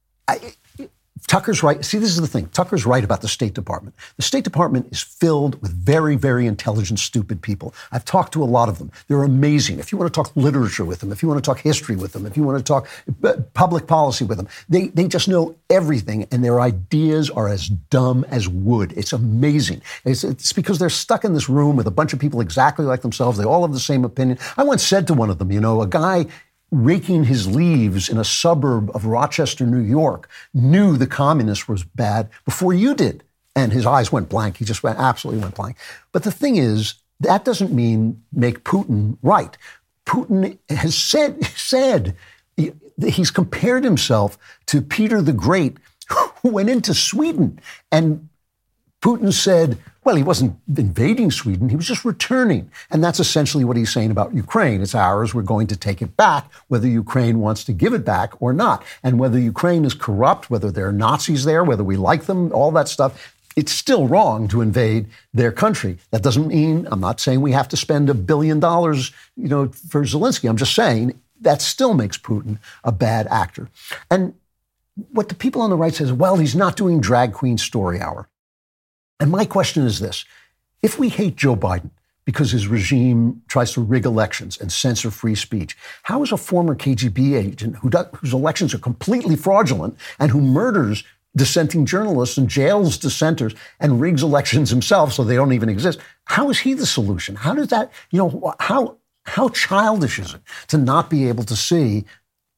Tucker's right. See, this is the thing. Tucker's right about the State Department. The State Department is filled with very, very intelligent, stupid people. I've talked to a lot of them. They're amazing. If you want to talk literature with them, if you want to talk history with them, if you want to talk public policy with them, they just know everything, and their ideas are as dumb as wood. It's amazing. It's because they're stuck in this room with a bunch of people exactly like themselves. They all have the same opinion. I once said to one of them, a guy raking his leaves in a suburb of Rochester, New York, knew the communists was bad before you did. And his eyes went blank. He just absolutely went blank. But the thing is, that doesn't mean make Putin right. Putin has said he's compared himself to Peter the Great, who went into Sweden. And Putin said, well, he wasn't invading Sweden. He was just returning. And that's essentially what he's saying about Ukraine. It's ours. We're going to take it back, whether Ukraine wants to give it back or not. And whether Ukraine is corrupt, whether there are Nazis there, whether we like them, all that stuff, it's still wrong to invade their country. That doesn't mean, I'm not saying we have to spend $1 billion, for Zelensky. I'm just saying that still makes Putin a bad actor. And what the people on the right says, well, he's not doing drag queen story hour. And my question is this. If we hate Joe Biden because his regime tries to rig elections and censor free speech, how is a former KGB agent whose elections are completely fraudulent and who murders dissenting journalists and jails dissenters and rigs elections himself so they don't even exist, how is he the solution? How does that, how childish is it to not be able to see that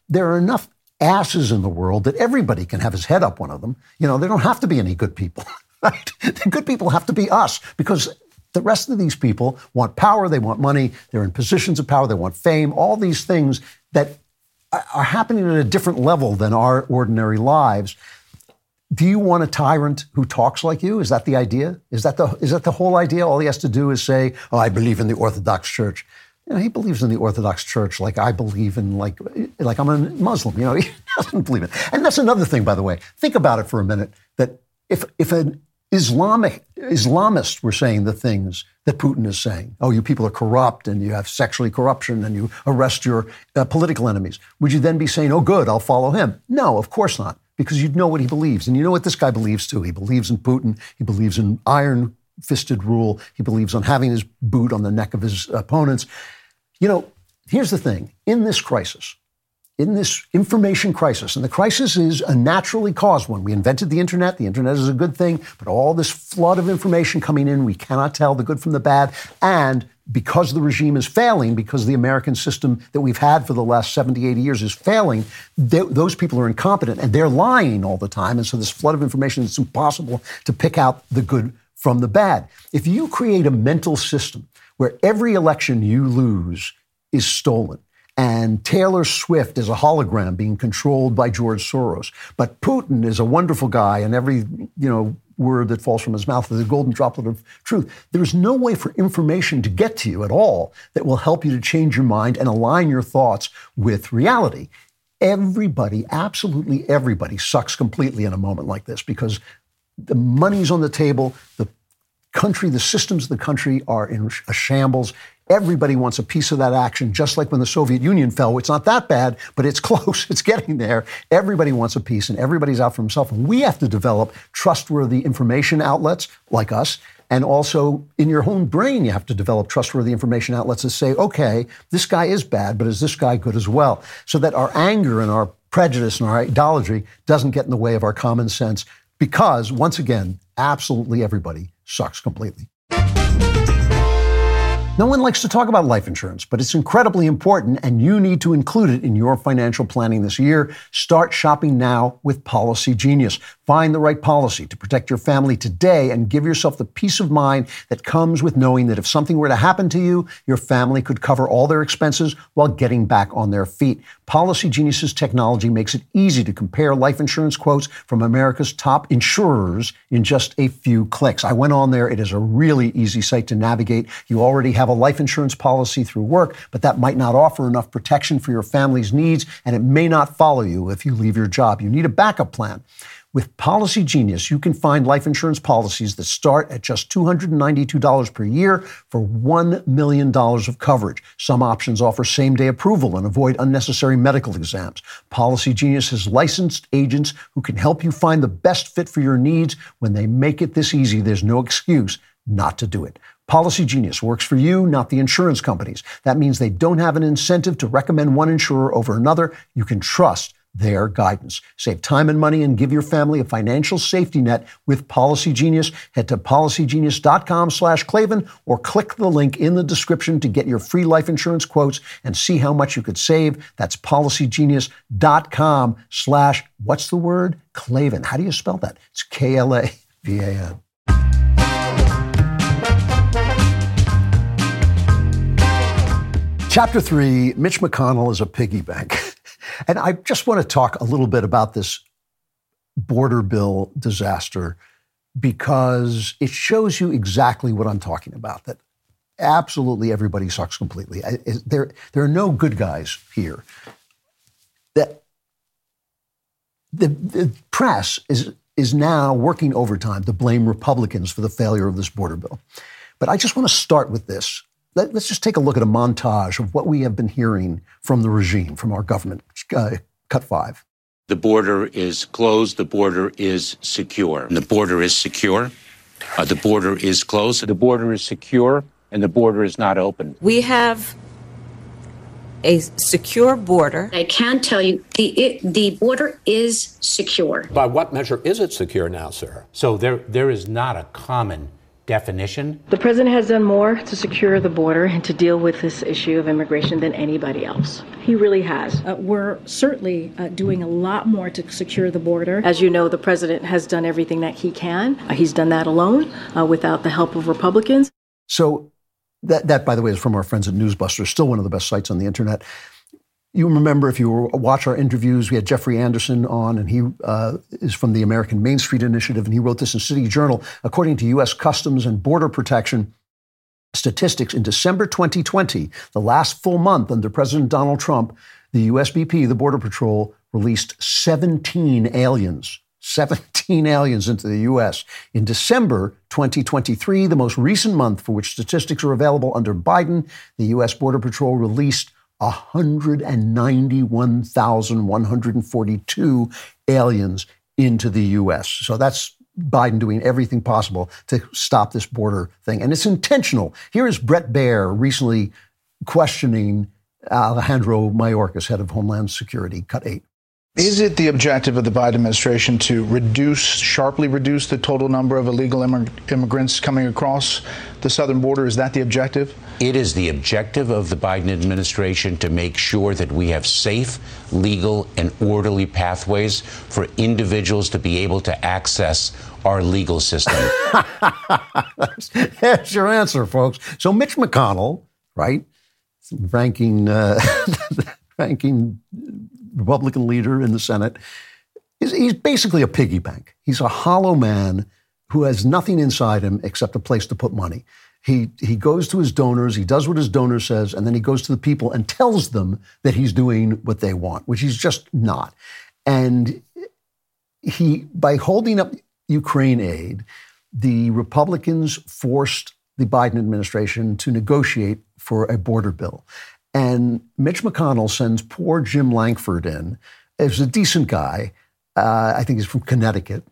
there are enough asses in the world that everybody can have his head up one of them. They don't have to be any good people, right? The good people have to be us, because the rest of these people want power, they want money, they're in positions of power, they want fame, all these things that are happening at a different level than our ordinary lives. Do you want a tyrant who talks like you? Is that the idea? Is that the whole idea? All he has to do is say, "Oh, I believe in the Orthodox Church." He believes in the Orthodox Church like I believe in, like I'm a Muslim. He doesn't believe it. And that's another thing, by the way. Think about it for a minute, that if an Islamist were saying the things that Putin is saying, oh, you people are corrupt and you have sexually corruption and you arrest your political enemies, would you then be saying, oh, good, I'll follow him? No, of course not, because you'd know what he believes. And you know what this guy believes too. He believes in Putin. He believes in iron-fisted rule. He believes on having his boot on the neck of his opponents. Here's the thing. In this crisis, in this information crisis, and the crisis is a naturally caused one. We invented the internet. The internet is a good thing, but all this flood of information coming in, we cannot tell the good from the bad. And because the regime is failing, because the American system that we've had for the last 70, 80 years is failing, those people are incompetent and they're lying all the time. And so this flood of information, it's impossible to pick out the good from the bad. If you create a mental system where every election you lose is stolen, and Taylor Swift is a hologram being controlled by George Soros, but Putin is a wonderful guy, and every word that falls from his mouth is a golden droplet of truth. There is no way for information to get to you at all that will help you to change your mind and align your thoughts with reality. Everybody, absolutely everybody, sucks completely in a moment like this, because the money's on the table, the systems of the country are in a shambles. Everybody wants a piece of that action, just like when the Soviet Union fell. It's not that bad, but it's close. It's getting there. Everybody wants a piece, and everybody's out for himself. And we have to develop trustworthy information outlets like us. And also, in your own brain, you have to develop trustworthy information outlets that say, okay, this guy is bad, but is this guy good as well? So that our anger and our prejudice and our idolatry doesn't get in the way of our common sense. Because, once again, absolutely everybody sucks completely. No one likes to talk about life insurance, but it's incredibly important, and you need to include it in your financial planning this year. Start shopping now with Policy Genius. Find the right policy to protect your family today and give yourself the peace of mind that comes with knowing that if something were to happen to you, your family could cover all their expenses while getting back on their feet. Policy Genius's technology makes it easy to compare life insurance quotes from America's top insurers in just a few clicks. I went on there. It is a really easy site to navigate. You already have a life insurance policy through work, but that might not offer enough protection for your family's needs, and it may not follow you if you leave your job. You need a backup plan. With Policy Genius, you can find life insurance policies that start at just $292 per year for $1 million of coverage. Some options offer same-day approval and avoid unnecessary medical exams. Policy Genius has licensed agents who can help you find the best fit for your needs. When they make it this easy, there's no excuse not to do it. Policy Genius works for you, not the insurance companies. That means they don't have an incentive to recommend one insurer over another. You can trust their guidance. Save time and money and give your family a financial safety net with Policy Genius. Head to policygenius.com/Klavan or click the link in the description to get your free life insurance quotes and see how much you could save. That's policygenius.com/ what's the word? Klavan. How do you spell that? It's Klavan. Chapter 3, Mitch McConnell is a piggy bank. And I just want to talk a little bit about this border bill disaster because it shows you exactly what I'm talking about, that absolutely everybody sucks completely. There are no good guys here. That the press is now working overtime to blame Republicans for the failure of this border bill. But I just want to start with this. Let's just take a look at a montage of what we have been hearing from the regime, from our government. Cut 5. The border is closed. The border is secure. And the border is secure. The border is closed. The border is secure, and the border is not open. We have a secure border. I can tell you the border is secure. By what measure is it secure now, sir? So there is not a common definition? The president has done more to secure the border and to deal with this issue of immigration than anybody else. He really has. We're certainly doing a lot more to secure the border. As you know, the president has done everything that he can. He's done that alone without the help of Republicans. So that, by the way, is from our friends at Newsbusters, still one of the best sites on the internet. You remember, if you watch our interviews, we had Jeffrey Anderson on, and he is from the American Main Street Initiative, and he wrote this in City Journal. According to U.S. Customs and Border Protection statistics, in December 2020, the last full month under President Donald Trump, the USBP, the Border Patrol, released 17 aliens into the U.S. In December 2023, the most recent month for which statistics are available under Biden, the U.S. Border Patrol released 191,142 aliens into the U.S. So that's Biden doing everything possible to stop this border thing. And it's intentional. Here is Bret Baier recently questioning Alejandro Mayorkas, head of Homeland Security, Cut 8. Is it the objective of the Biden administration to sharply reduce the total number of illegal immigrants coming across the southern border? Is that the objective? It is the objective of the Biden administration to make sure that we have safe, legal, and orderly pathways for individuals to be able to access our legal system. There's your answer, folks. So Mitch McConnell, right, ranking Republican leader in the Senate, he's basically a piggy bank. He's a hollow man who has nothing inside him except a place to put money. He goes to his donors, he does what his donor says, and then he goes to the people and tells them that he's doing what they want, which he's just not. And by holding up Ukraine aid, the Republicans forced the Biden administration to negotiate for a border bill. And Mitch McConnell sends poor Jim Lankford in. He's a decent guy. I think he's from Connecticut.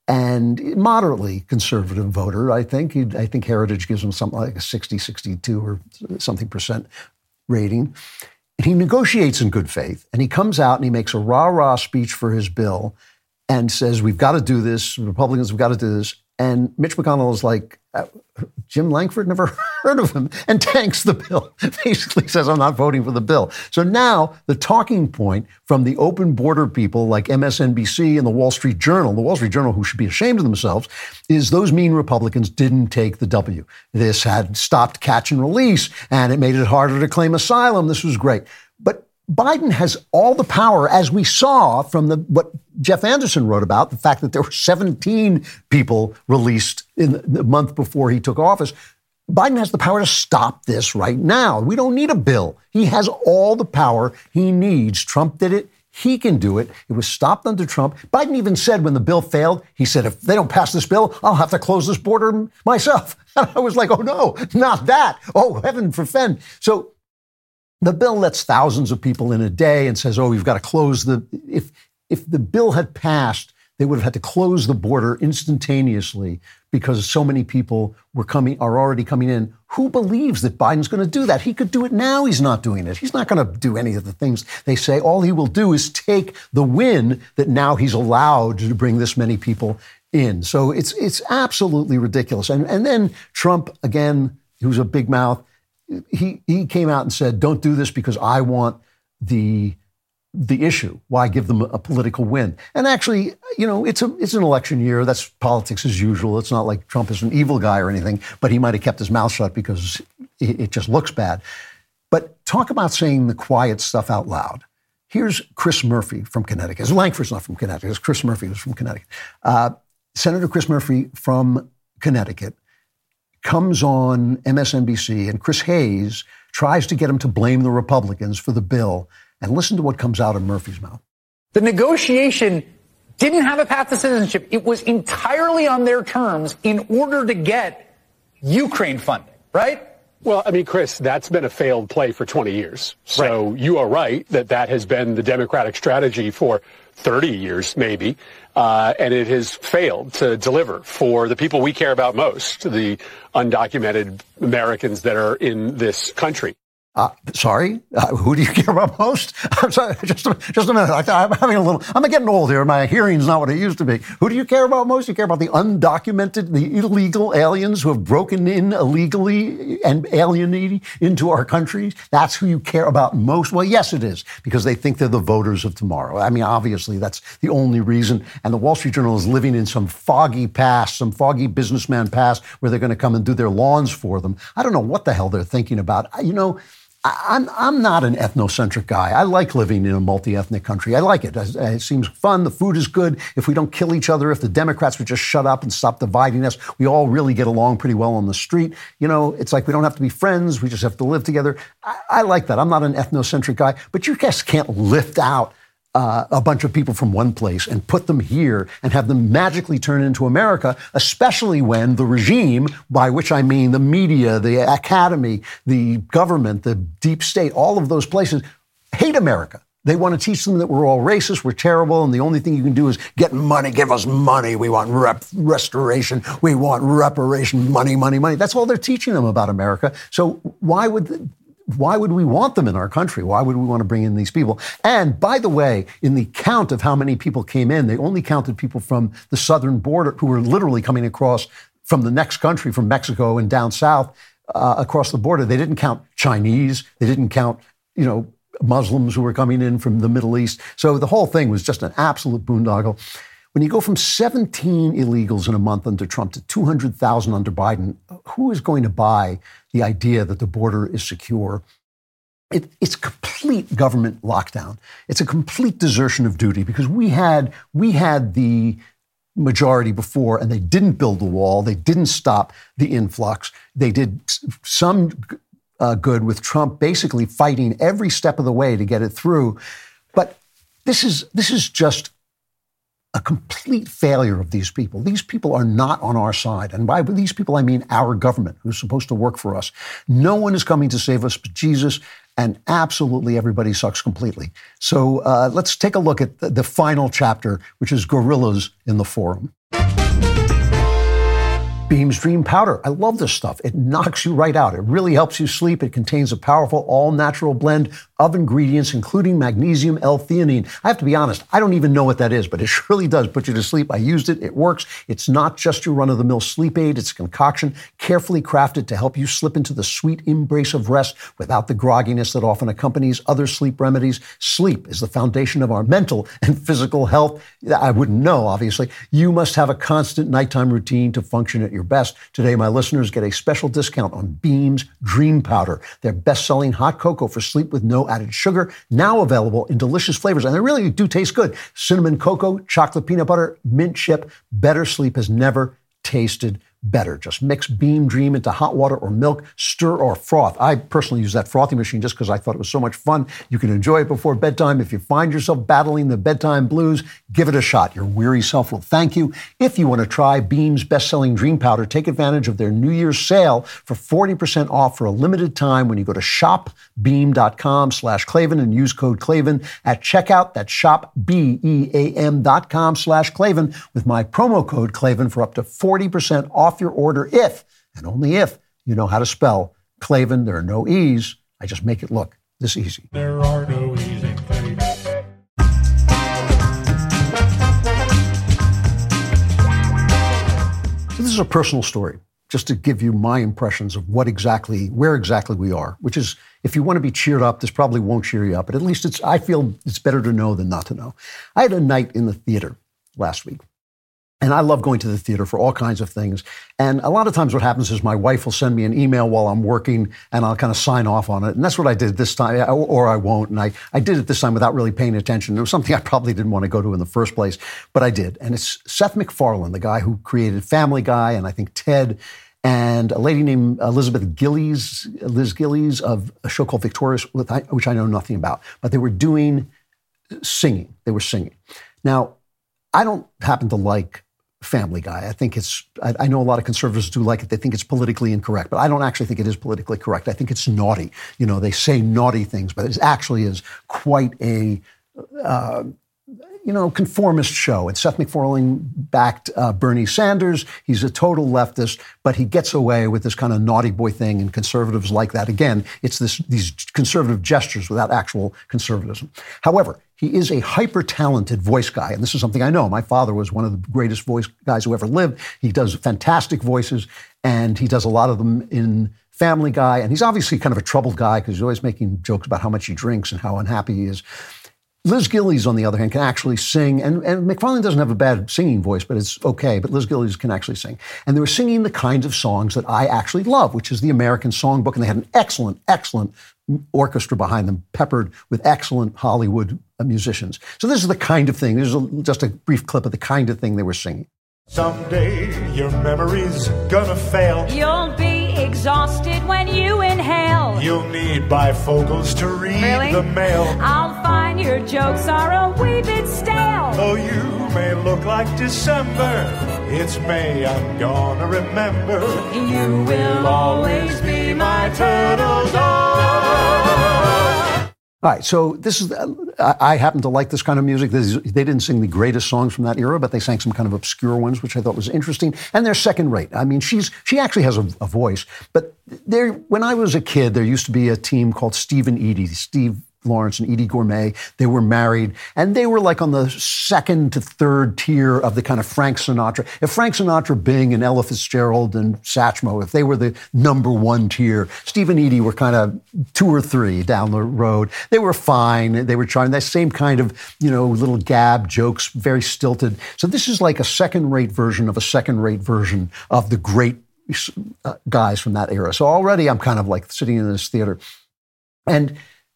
And moderately conservative voter, I think. I think Heritage gives him something like a 60, 62 or something % rating. And he negotiates in good faith. And he comes out and he makes a rah-rah speech for his bill and says, we've got to do this. Republicans, we've got to do this. And Mitch McConnell is like, Jim Lankford, never heard of him, and tanks the bill. Basically says, I'm not voting for the bill. So now the talking point from the open border people like MSNBC and the Wall Street Journal, who should be ashamed of themselves, is those mean Republicans didn't take the W. This had stopped catch and release, and it made it harder to claim asylum. This was great. But Biden has all the power, as we saw from what Jeff Anderson wrote about, the fact that there were 17 people released in the month before he took office. Biden has the power to stop this right now. We don't need a bill. He has all the power he needs. Trump did it. He can do it. It was stopped under Trump. Biden even said when the bill failed, he said, if they don't pass this bill, I'll have to close this border myself. And I was like, oh, no, not that. Oh, heaven forfend. So the bill lets thousands of people in a day and says, oh, we've got to close if the bill had passed, they would have had to close the border instantaneously because so many people are already coming in. Who believes that Biden's going to do that? He could do it now. He's not doing it. He's not going to do any of the things they say. All he will do is take the win that now he's allowed to bring this many people in. So it's absolutely ridiculous. And then Trump, again, who's a big mouth, he came out and said, don't do this because I want the issue. Why give them a political win? And actually, it's an election year. That's politics as usual. It's not like Trump is an evil guy or anything, but he might have kept his mouth shut because it just looks bad. But talk about saying the quiet stuff out loud. Here's Chris Murphy from Connecticut. Lankford's not from Connecticut. It's Chris Murphy who's from Connecticut. Senator Chris Murphy from Connecticut comes on MSNBC, and Chris Hayes tries to get him to blame the Republicans for the bill. And listen to what comes out of Murphy's mouth. The negotiation didn't have a path to citizenship. It was entirely on their terms in order to get Ukraine funding, right? Well, I mean, Chris, that's been a failed play for 20 years. So You are right that has been the Democratic strategy for 30 years, maybe. And it has failed to deliver for the people we care about most, the undocumented Americans that are in this country. Sorry, who do you care about most? I'm sorry, just a minute. I'm getting old here. My hearing's not what it used to be. Who do you care about most? You care about the undocumented, the illegal aliens who have broken in illegally and alienating into our country? That's who you care about most? Well, yes, it is, because they think they're the voters of tomorrow. I mean, obviously, that's the only reason. And the Wall Street Journal is living in some foggy past, some foggy businessman past, where they're going to come and do their lawns for them. I don't know what the hell they're thinking about. You know, I'm not an ethnocentric guy. I like living in a multi-ethnic country. I like it. It seems fun. The food is good. If we don't kill each other, if the Democrats would just shut up and stop dividing us, we all really get along pretty well on the street. You know, it's like we don't have to be friends. We just have to live together. I like that. I'm not an ethnocentric guy. But you guys can't lift out a bunch of people from one place and put them here and have them magically turn into America, especially when the regime, by which I mean the media, the academy, the government, the deep state, all of those places, hate America. They want to teach them that we're all racist, we're terrible, and the only thing you can do is get money, give us money. We want restoration. We want reparation, money, money, money. That's all they're teaching them about America. So why would we want them in our country? Why would we want to bring in these people? And by the way, in the count of how many people came in, they only counted people from the southern border who were literally coming across from the next country, from Mexico and down south across the border. They didn't count Chinese. They didn't count, Muslims who were coming in from the Middle East. So the whole thing was just an absolute boondoggle. When you go from 17 illegals in a month under Trump to 200,000 under Biden, who is going to buy the idea that the border is secure? It's complete government lockdown. It's a complete desertion of duty, because we had the majority before, and they didn't build the wall. They didn't stop the influx. They did some good with Trump basically fighting every step of the way to get it through. But this is just a complete failure of these people. These people are not on our side. And by these people, I mean our government, who's supposed to work for us. No one is coming to save us but Jesus, and absolutely everybody sucks completely. So let's take a look at the final chapter, which is Gorillas in the Forum. Beam's Dream Powder. I love this stuff. It knocks you right out. It really helps you sleep. It contains a powerful all-natural blend of ingredients, including magnesium L-theanine. I have to be honest, I don't even know what that is, but it surely does put you to sleep. I used it. It works. It's not just your run-of-the-mill sleep aid. It's a concoction carefully crafted to help you slip into the sweet embrace of rest without the grogginess that often accompanies other sleep remedies. Sleep is the foundation of our mental and physical health. I wouldn't know, obviously. You must have a constant nighttime routine to function at your best. Today, my listeners get a special discount on Beam's Dream Powder, their best-selling hot cocoa for sleep with no added sugar, now available in delicious flavors. And they really do taste good. Cinnamon cocoa, chocolate peanut butter, mint chip. Better sleep has never tasted better. Just mix Beam Dream into hot water or milk, stir or froth. I personally use that frothy machine just because I thought it was so much fun. You can enjoy it before bedtime. If you find yourself battling the bedtime blues, give it a shot. Your weary self will thank you. If you want to try Beam's best-selling Dream Powder, take advantage of their New Year's sale for 40% off for a limited time when you go to shopbeam.com/Klavan and use code Klavan at checkout. That's shopbeam.com/Klavan with my promo code Klavan for up to 40% off your order if, and only if, you know how to spell Klavan. There are no E's. I just make it look this easy. There are no E's in Klavan. So this is a personal story, just to give you my impressions of where exactly we are, which is, if you want to be cheered up, this probably won't cheer you up, but at least I feel it's better to know than not to know. I had a night in the theater last week. And I love going to the theater for all kinds of things. And a lot of times what happens is my wife will send me an email while I'm working, and I'll kind of sign off on it. And that's what I did this time, or I won't. And I did it this time without really paying attention. It was something I probably didn't want to go to in the first place, but I did. And it's Seth MacFarlane, the guy who created Family Guy and I think Ted, and a lady named Liz Gillies of a show called Victorious, which I know nothing about. But they were singing. They were singing. Now, I don't happen to like Family Guy. I know a lot of conservatives do like it. They think it's politically incorrect, but I don't actually think it is politically correct. I think it's naughty. You know, they say naughty things, but it actually is quite a, conformist show. And Seth MacFarlane backed Bernie Sanders. He's a total leftist, but he gets away with this kind of naughty boy thing, and conservatives like that. Again, it's these conservative gestures without actual conservatism. However, he is a hyper-talented voice guy, and this is something I know. My father was one of the greatest voice guys who ever lived. He does fantastic voices, and he does a lot of them in Family Guy, and he's obviously kind of a troubled guy because he's always making jokes about how much he drinks and how unhappy he is. Liz Gillies, on the other hand, can actually sing, and MacFarlane doesn't have a bad singing voice, but it's okay, but Liz Gillies can actually sing. And they were singing the kinds of songs that I actually love, which is the American Songbook, and they had an excellent, excellent orchestra behind them, peppered with excellent Hollywood musicians. So this is the kind of thing, this is just a brief clip of the kind of thing they were singing. Someday your memory's gonna fail. You'll be exhausted when you inhale. You'll need bifocals to read the mail. I'll find your jokes are a wee bit stale. Though you may look like December, it's May, I'm gonna remember. You will always be my turtle dove. All right, so this is, I happen to like this kind of music. They didn't sing the greatest songs from that era, but they sang some kind of obscure ones, which I thought was interesting. And they're second rate. I mean, she actually has a voice. But when I was a kid, there used to be a team called Steve and Edie, Steve Lawrence and Edie Gourmet. They were married, and they were like on the second to third tier of the kind of Frank Sinatra. If Frank Sinatra, Bing, and Ella Fitzgerald and Satchmo, if they were the number one tier, Steve and Edie were kind of 2 or 3 down the road. They were fine. They were charming. That same kind of, little gab jokes, very stilted. So this is like a second-rate version of a second-rate version of the great guys from that era. So already I'm kind of like sitting in this theater. And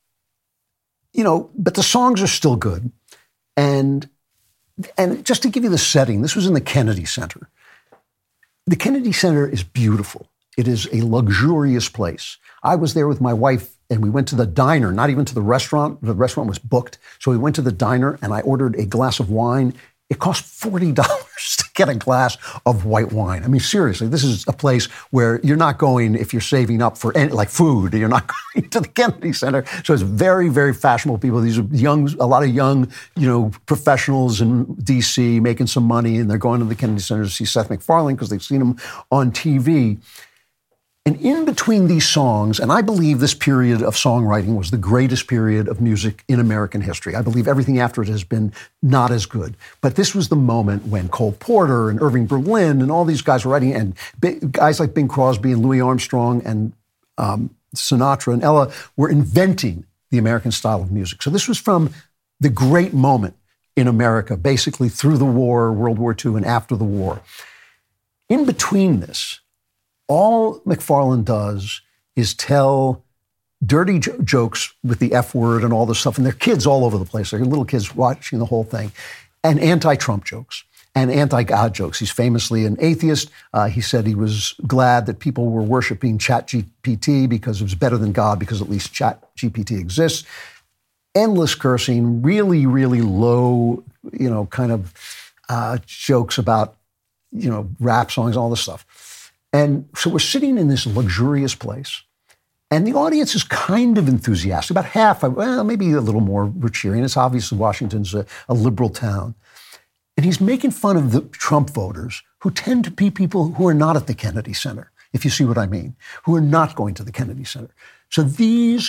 but the songs are still good. And just to give you the setting, this was in the Kennedy Center. The Kennedy Center is beautiful. It is a luxurious place. I was there with my wife, and we went to the diner, not even to the restaurant. The restaurant was booked. So we went to the diner, and I ordered a glass of wine. It cost $40 to get a glass of white wine. I mean, seriously, this is a place where you're not going if you're saving up for like food. You're not going to the Kennedy Center. So it's very, very fashionable people. These are a lot of young, professionals in D.C. making some money, and they're going to the Kennedy Center to see Seth MacFarlane because they've seen him on TV. And in between these songs, and I believe this period of songwriting was the greatest period of music in American history. I believe everything after it has been not as good. But this was the moment when Cole Porter and Irving Berlin and all these guys were writing, and guys like Bing Crosby and Louis Armstrong and Sinatra and Ella were inventing the American style of music. So this was from the great moment in America, basically through the war, World War II, and after the war. In between this, all MacFarlane does is tell dirty jokes with the F word and all this stuff, and there are kids all over the place. There are little kids watching the whole thing, and anti-Trump jokes and anti-God jokes. He's famously an atheist. He said he was glad that people were worshiping ChatGPT because it was better than God, because at least ChatGPT exists. Endless cursing, really, really low, kind of jokes about, rap songs, all this stuff. And so we're sitting in this luxurious place, and the audience is kind of enthusiastic. About half, maybe a little more were cheering. It's obviously Washington's a liberal town. And he's making fun of the Trump voters, who tend to be people who are not at the Kennedy Center, if you see what I mean, who are not going to the Kennedy Center. So these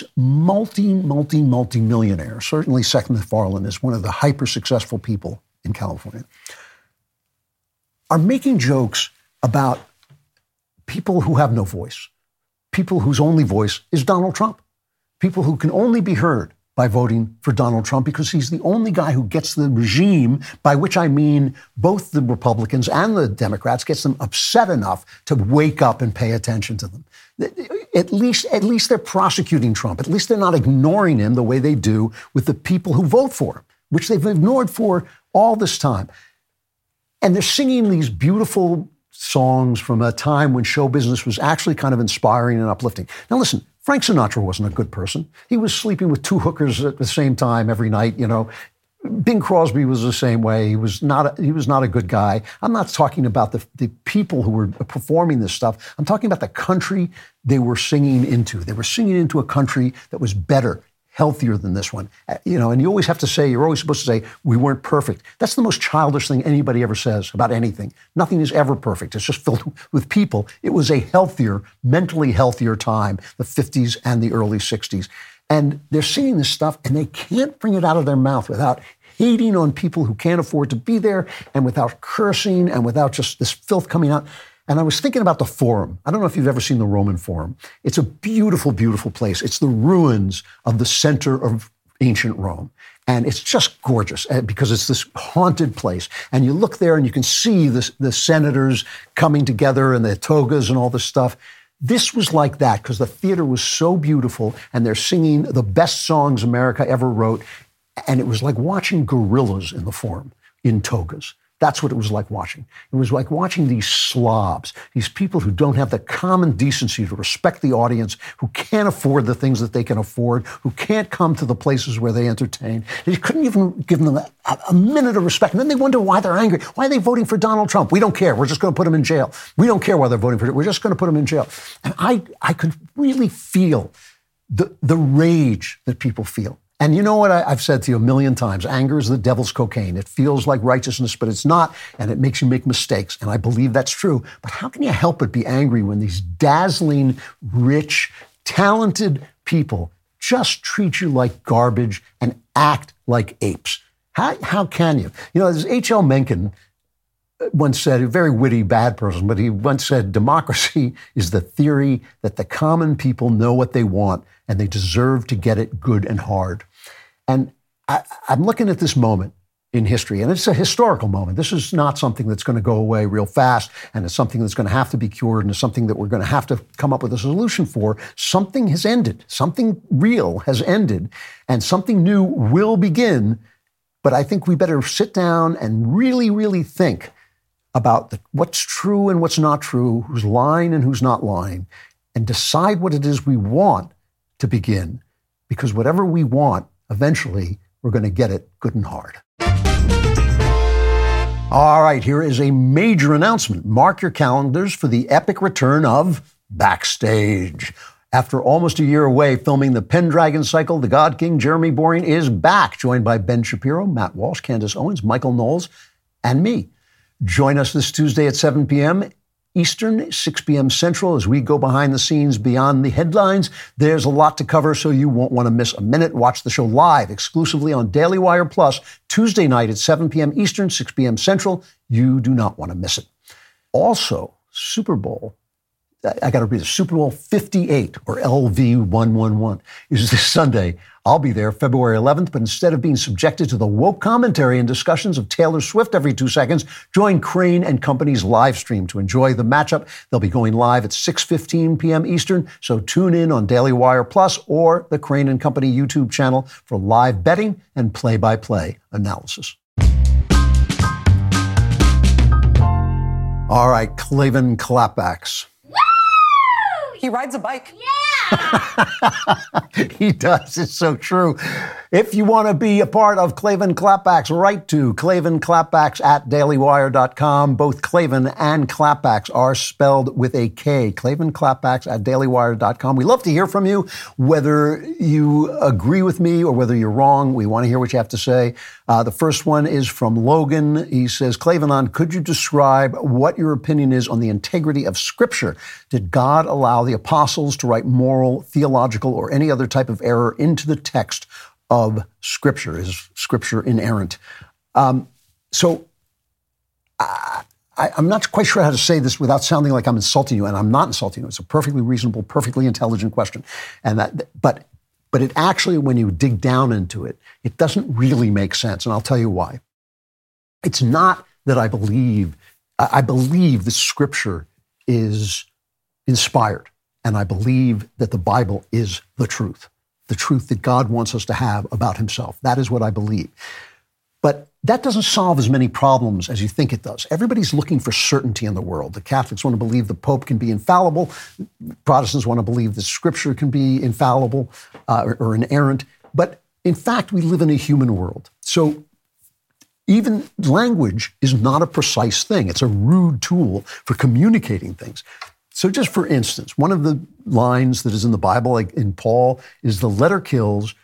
multi-millionaires, certainly Seth MacFarlane is one of the hyper-successful people in California, are making jokes about people who have no voice, people whose only voice is Donald Trump, people who can only be heard by voting for Donald Trump because he's the only guy who gets the regime, by which I mean both the Republicans and the Democrats, gets them upset enough to wake up and pay attention to them. At least they're prosecuting Trump. At least they're not ignoring him the way they do with the people who vote for him, which they've ignored for all this time. And they're singing these beautiful songs from a time when show business was actually kind of inspiring and uplifting. Now listen, Frank Sinatra wasn't a good person. He was sleeping with 2 hookers at the same time every night, Bing Crosby was the same way. He was not a good guy. I'm not talking about the people who were performing this stuff. I'm talking about the country they were singing into. They were singing into a country that was better. healthier than this one. And you always have to say, you're always supposed to say, we weren't perfect. That's the most childish thing anybody ever says about anything. Nothing is ever perfect. It's just filled with people. It was a healthier, mentally healthier time, the 50s and the early 60s. And they're singing this stuff, and they can't bring it out of their mouth without hating on people who can't afford to be there, and without cursing, and without just this filth coming out. And I was thinking about the Forum. I don't know if you've ever seen the Roman Forum. It's a beautiful, beautiful place. It's the ruins of the center of ancient Rome. And it's just gorgeous because it's this haunted place. And you look there and you can see the senators coming together and their togas and all this stuff. This was like that because the theater was so beautiful and they're singing the best songs America ever wrote. And it was like watching gorillas in the Forum in togas. That's what it was like watching. It was like watching these slobs, these people who don't have the common decency to respect the audience, who can't afford the things that they can afford, who can't come to the places where they entertain. They couldn't even give them a minute of respect. And then they wonder why they're angry. Why are they voting for Donald Trump? We don't care. We're just going to put him in jail. We don't care why they're voting for it. We're just going to put him in jail. And I could really feel the rage that people feel. And you know what I've said to you a million times, anger is the devil's cocaine. It feels like righteousness, but it's not, and it makes you make mistakes. And I believe that's true. But how can you help but be angry when these dazzling, rich, talented people just treat you like garbage and act like apes? How can you? There's H.L. Mencken once said, a very witty, bad person, but he once said, democracy is the theory that the common people know what they want and they deserve to get it good and hard. And I'm looking at this moment in history, and it's a historical moment. This is not something that's going to go away real fast, and it's something that's going to have to be cured, and it's something that we're going to have to come up with a solution for. Something has ended. Something real has ended, and something new will begin. But I think we better sit down and really, really think about what's true and what's not true, who's lying and who's not lying, and decide what it is we want to begin. Because whatever we want, eventually, we're going to get it good and hard. All right, here is a major announcement. Mark your calendars for the epic return of Backstage. After almost a year away filming the Pendragon cycle, the God King Jeremy Boring is back, joined by Ben Shapiro, Matt Walsh, Candace Owens, Michael Knowles, and me. Join us this Tuesday at 7 p.m. Eastern, 6 p.m. Central, as we go behind the scenes beyond the headlines. There's a lot to cover, so you won't want to miss a minute. Watch the show live exclusively on Daily Wire Plus, Tuesday night at 7 p.m. Eastern, 6 p.m. Central. You do not want to miss it. Also, Super Bowl, I got to read it, Super Bowl 58, or LV111, is this Sunday. I'll be there February 11th, but instead of being subjected to the woke commentary and discussions of Taylor Swift every 2 seconds, join Crane and Company's live stream to enjoy the matchup. They'll be going live at 6:15 p.m. Eastern, so tune in on Daily Wire Plus or the Crane and Company YouTube channel for live betting and play-by-play analysis. All right, Klavan Clapbacks. He rides a bike. Yeah! He does. It's so true. If you want to be a part of Klavan Clapbacks, write to klavenclapbacks@dailywire.com. Both Klavan and Clapbacks are spelled with a K. klavenclapbacks@dailywire.com. We love to hear from you, whether you agree with me or whether you're wrong. We want to hear what you have to say. The first one is from Logan. He says, Klavanon, could you describe what your opinion is on the integrity of Scripture? Did God allow the apostles to write moral, theological, or any other type of error into the text of Scripture? Is Scripture inerrant? I'm not quite sure how to say this without sounding like I'm insulting you, and I'm not insulting you. It's a perfectly reasonable, perfectly intelligent question. But it actually, when you dig down into it, it doesn't really make sense, and I'll tell you why. It's not that I believe the Scripture is inspired, and I believe that the Bible is the truth that God wants us to have about himself. That is what I believe. But that doesn't solve as many problems as you think it does. Everybody's looking for certainty in the world. The Catholics want to believe the Pope can be infallible. Protestants want to believe that Scripture can be infallible or inerrant. But in fact, we live in a human world. So even language is not a precise thing. It's a rude tool for communicating things. So just for instance, one of the lines that is in the Bible, like in Paul, is the letter kills,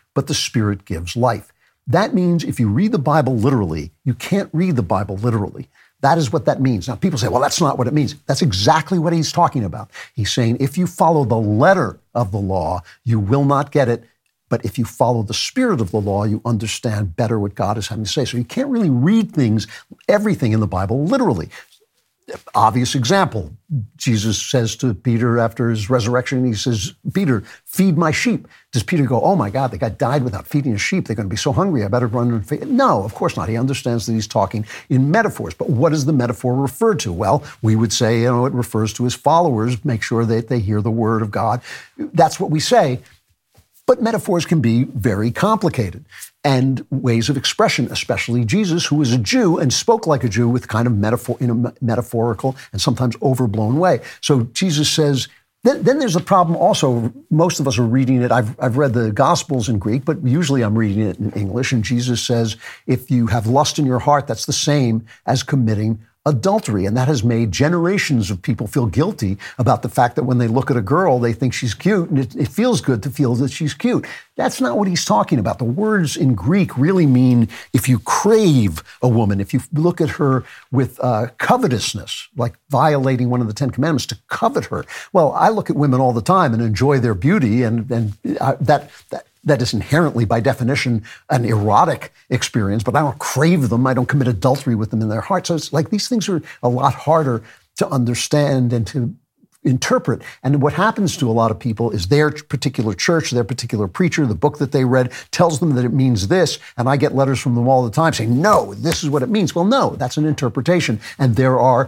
but the Spirit gives life. That means if you read the Bible literally, you can't read the Bible literally. That is what that means. Now, people say, well, that's not what it means. That's exactly what he's talking about. He's saying if you follow the letter of the law, you will not get it. But if you follow the spirit of the law, you understand better what God is having to say. So you can't really read everything in the Bible literally. Obvious example, Jesus says to Peter after his resurrection, he says, Peter, feed my sheep. Does Peter go, oh my God, the guy died without feeding his sheep. They're going to be so hungry, I better run and feed. No, of course not. He understands that he's talking in metaphors. But what does the metaphor refer to? Well, we would say, it refers to his followers, make sure that they hear the word of God. That's what we say. But metaphors can be very complicated, and ways of expression, especially Jesus, who was a Jew and spoke like a Jew with kind of metaphorical and sometimes overblown way. So Jesus says, then there's a problem also. Most of us are reading it. I've read the Gospels in Greek, but usually I'm reading it in English. And Jesus says, if you have lust in your heart, that's the same as committing adultery. And that has made generations of people feel guilty about the fact that when they look at a girl, they think she's cute, and it feels good to feel that she's cute. That's not what he's talking about. The words in Greek really mean if you crave a woman, if you look at her with covetousness, like violating one of the 10 Commandments, to covet her. Well, I look at women all the time and enjoy their beauty, and that is inherently, by definition, an erotic experience, but I don't crave them. I don't commit adultery with them in their heart. So it's like these things are a lot harder to understand and to interpret. And what happens to a lot of people is their particular church, their particular preacher, the book that they read tells them that it means this. And I get letters from them all the time saying, no, this is what it means. Well, no, that's an interpretation. And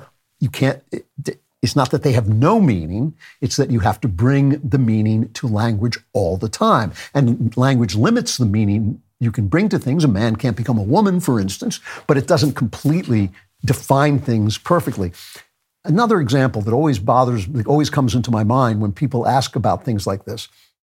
it's not that they have no meaning, it's that you have to bring the meaning to language all the time. And language limits the meaning you can bring to things. A man can't become a woman, for instance, but it doesn't completely define things perfectly. Another example that always comes into my mind when people ask about things like this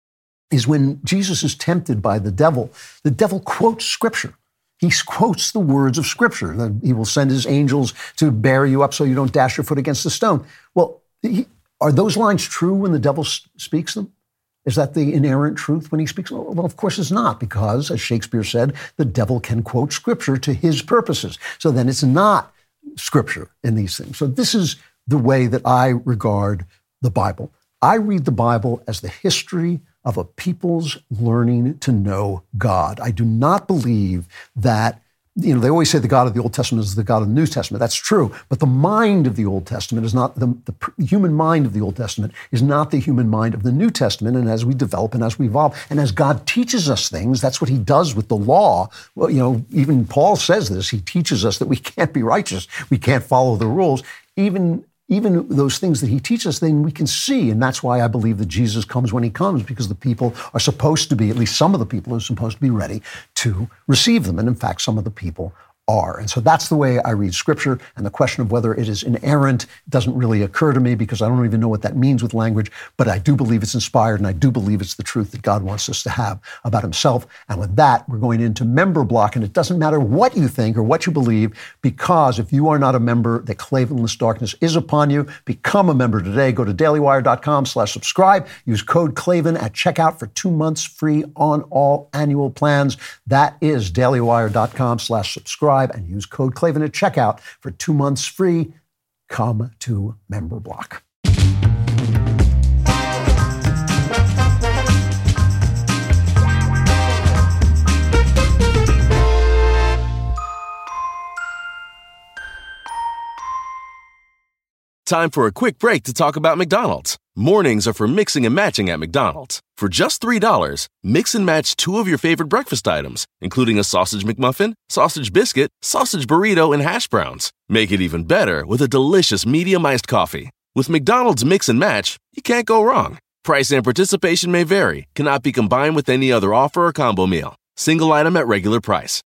is when Jesus is tempted by the devil quotes Scripture. He quotes the words of Scripture, that he will send his angels to bear you up so you don't dash your foot against a stone. Well, are those lines true when the devil speaks them? Is that the inerrant truth when he speaks? Well, of course it's not, because, as Shakespeare said, the devil can quote Scripture to his purposes. So then it's not Scripture in these things. So this is the way that I regard the Bible. I read the Bible as the history of a people's learning to know God. I do not believe that, they always say the God of the Old Testament is the God of the New Testament. That's true. But the mind of the Old Testament is not, the human mind of the Old Testament is not the human mind of the New Testament. And as we develop and as we evolve, and as God teaches us things, that's what he does with the law. Well, even Paul says this. He teaches us that we can't be righteous. We can't follow the rules. Even those things that he teaches us, then we can see. And that's why I believe that Jesus comes when he comes, because the people are supposed to be, at least some of the people are supposed to be ready to receive them. And in fact, some of the people are. And so that's the way I read Scripture. And the question of whether it is inerrant doesn't really occur to me, because I don't even know what that means with language. But I do believe it's inspired, and I do believe it's the truth that God wants us to have about himself. And with that, we're going into Member Block. And it doesn't matter what you think or what you believe, because if you are not a member, the Klavanless darkness is upon you. Become a member today. Go to dailywire.com/subscribe. Use code Klavan at checkout for 2 months free on all annual plans. That is dailywire.com/subscribe. And use code Klavan at checkout for 2 months free. Come to Member Block. Time for a quick break to talk about McDonald's. Mornings are for mixing and matching at McDonald's. For just $3, mix and match 2 of your favorite breakfast items, including a sausage McMuffin, sausage biscuit, sausage burrito, and hash browns. Make it even better with a delicious medium iced coffee. With McDonald's Mix and Match, you can't go wrong. Price and participation may vary, cannot be combined with any other offer or combo meal. Single item at regular price.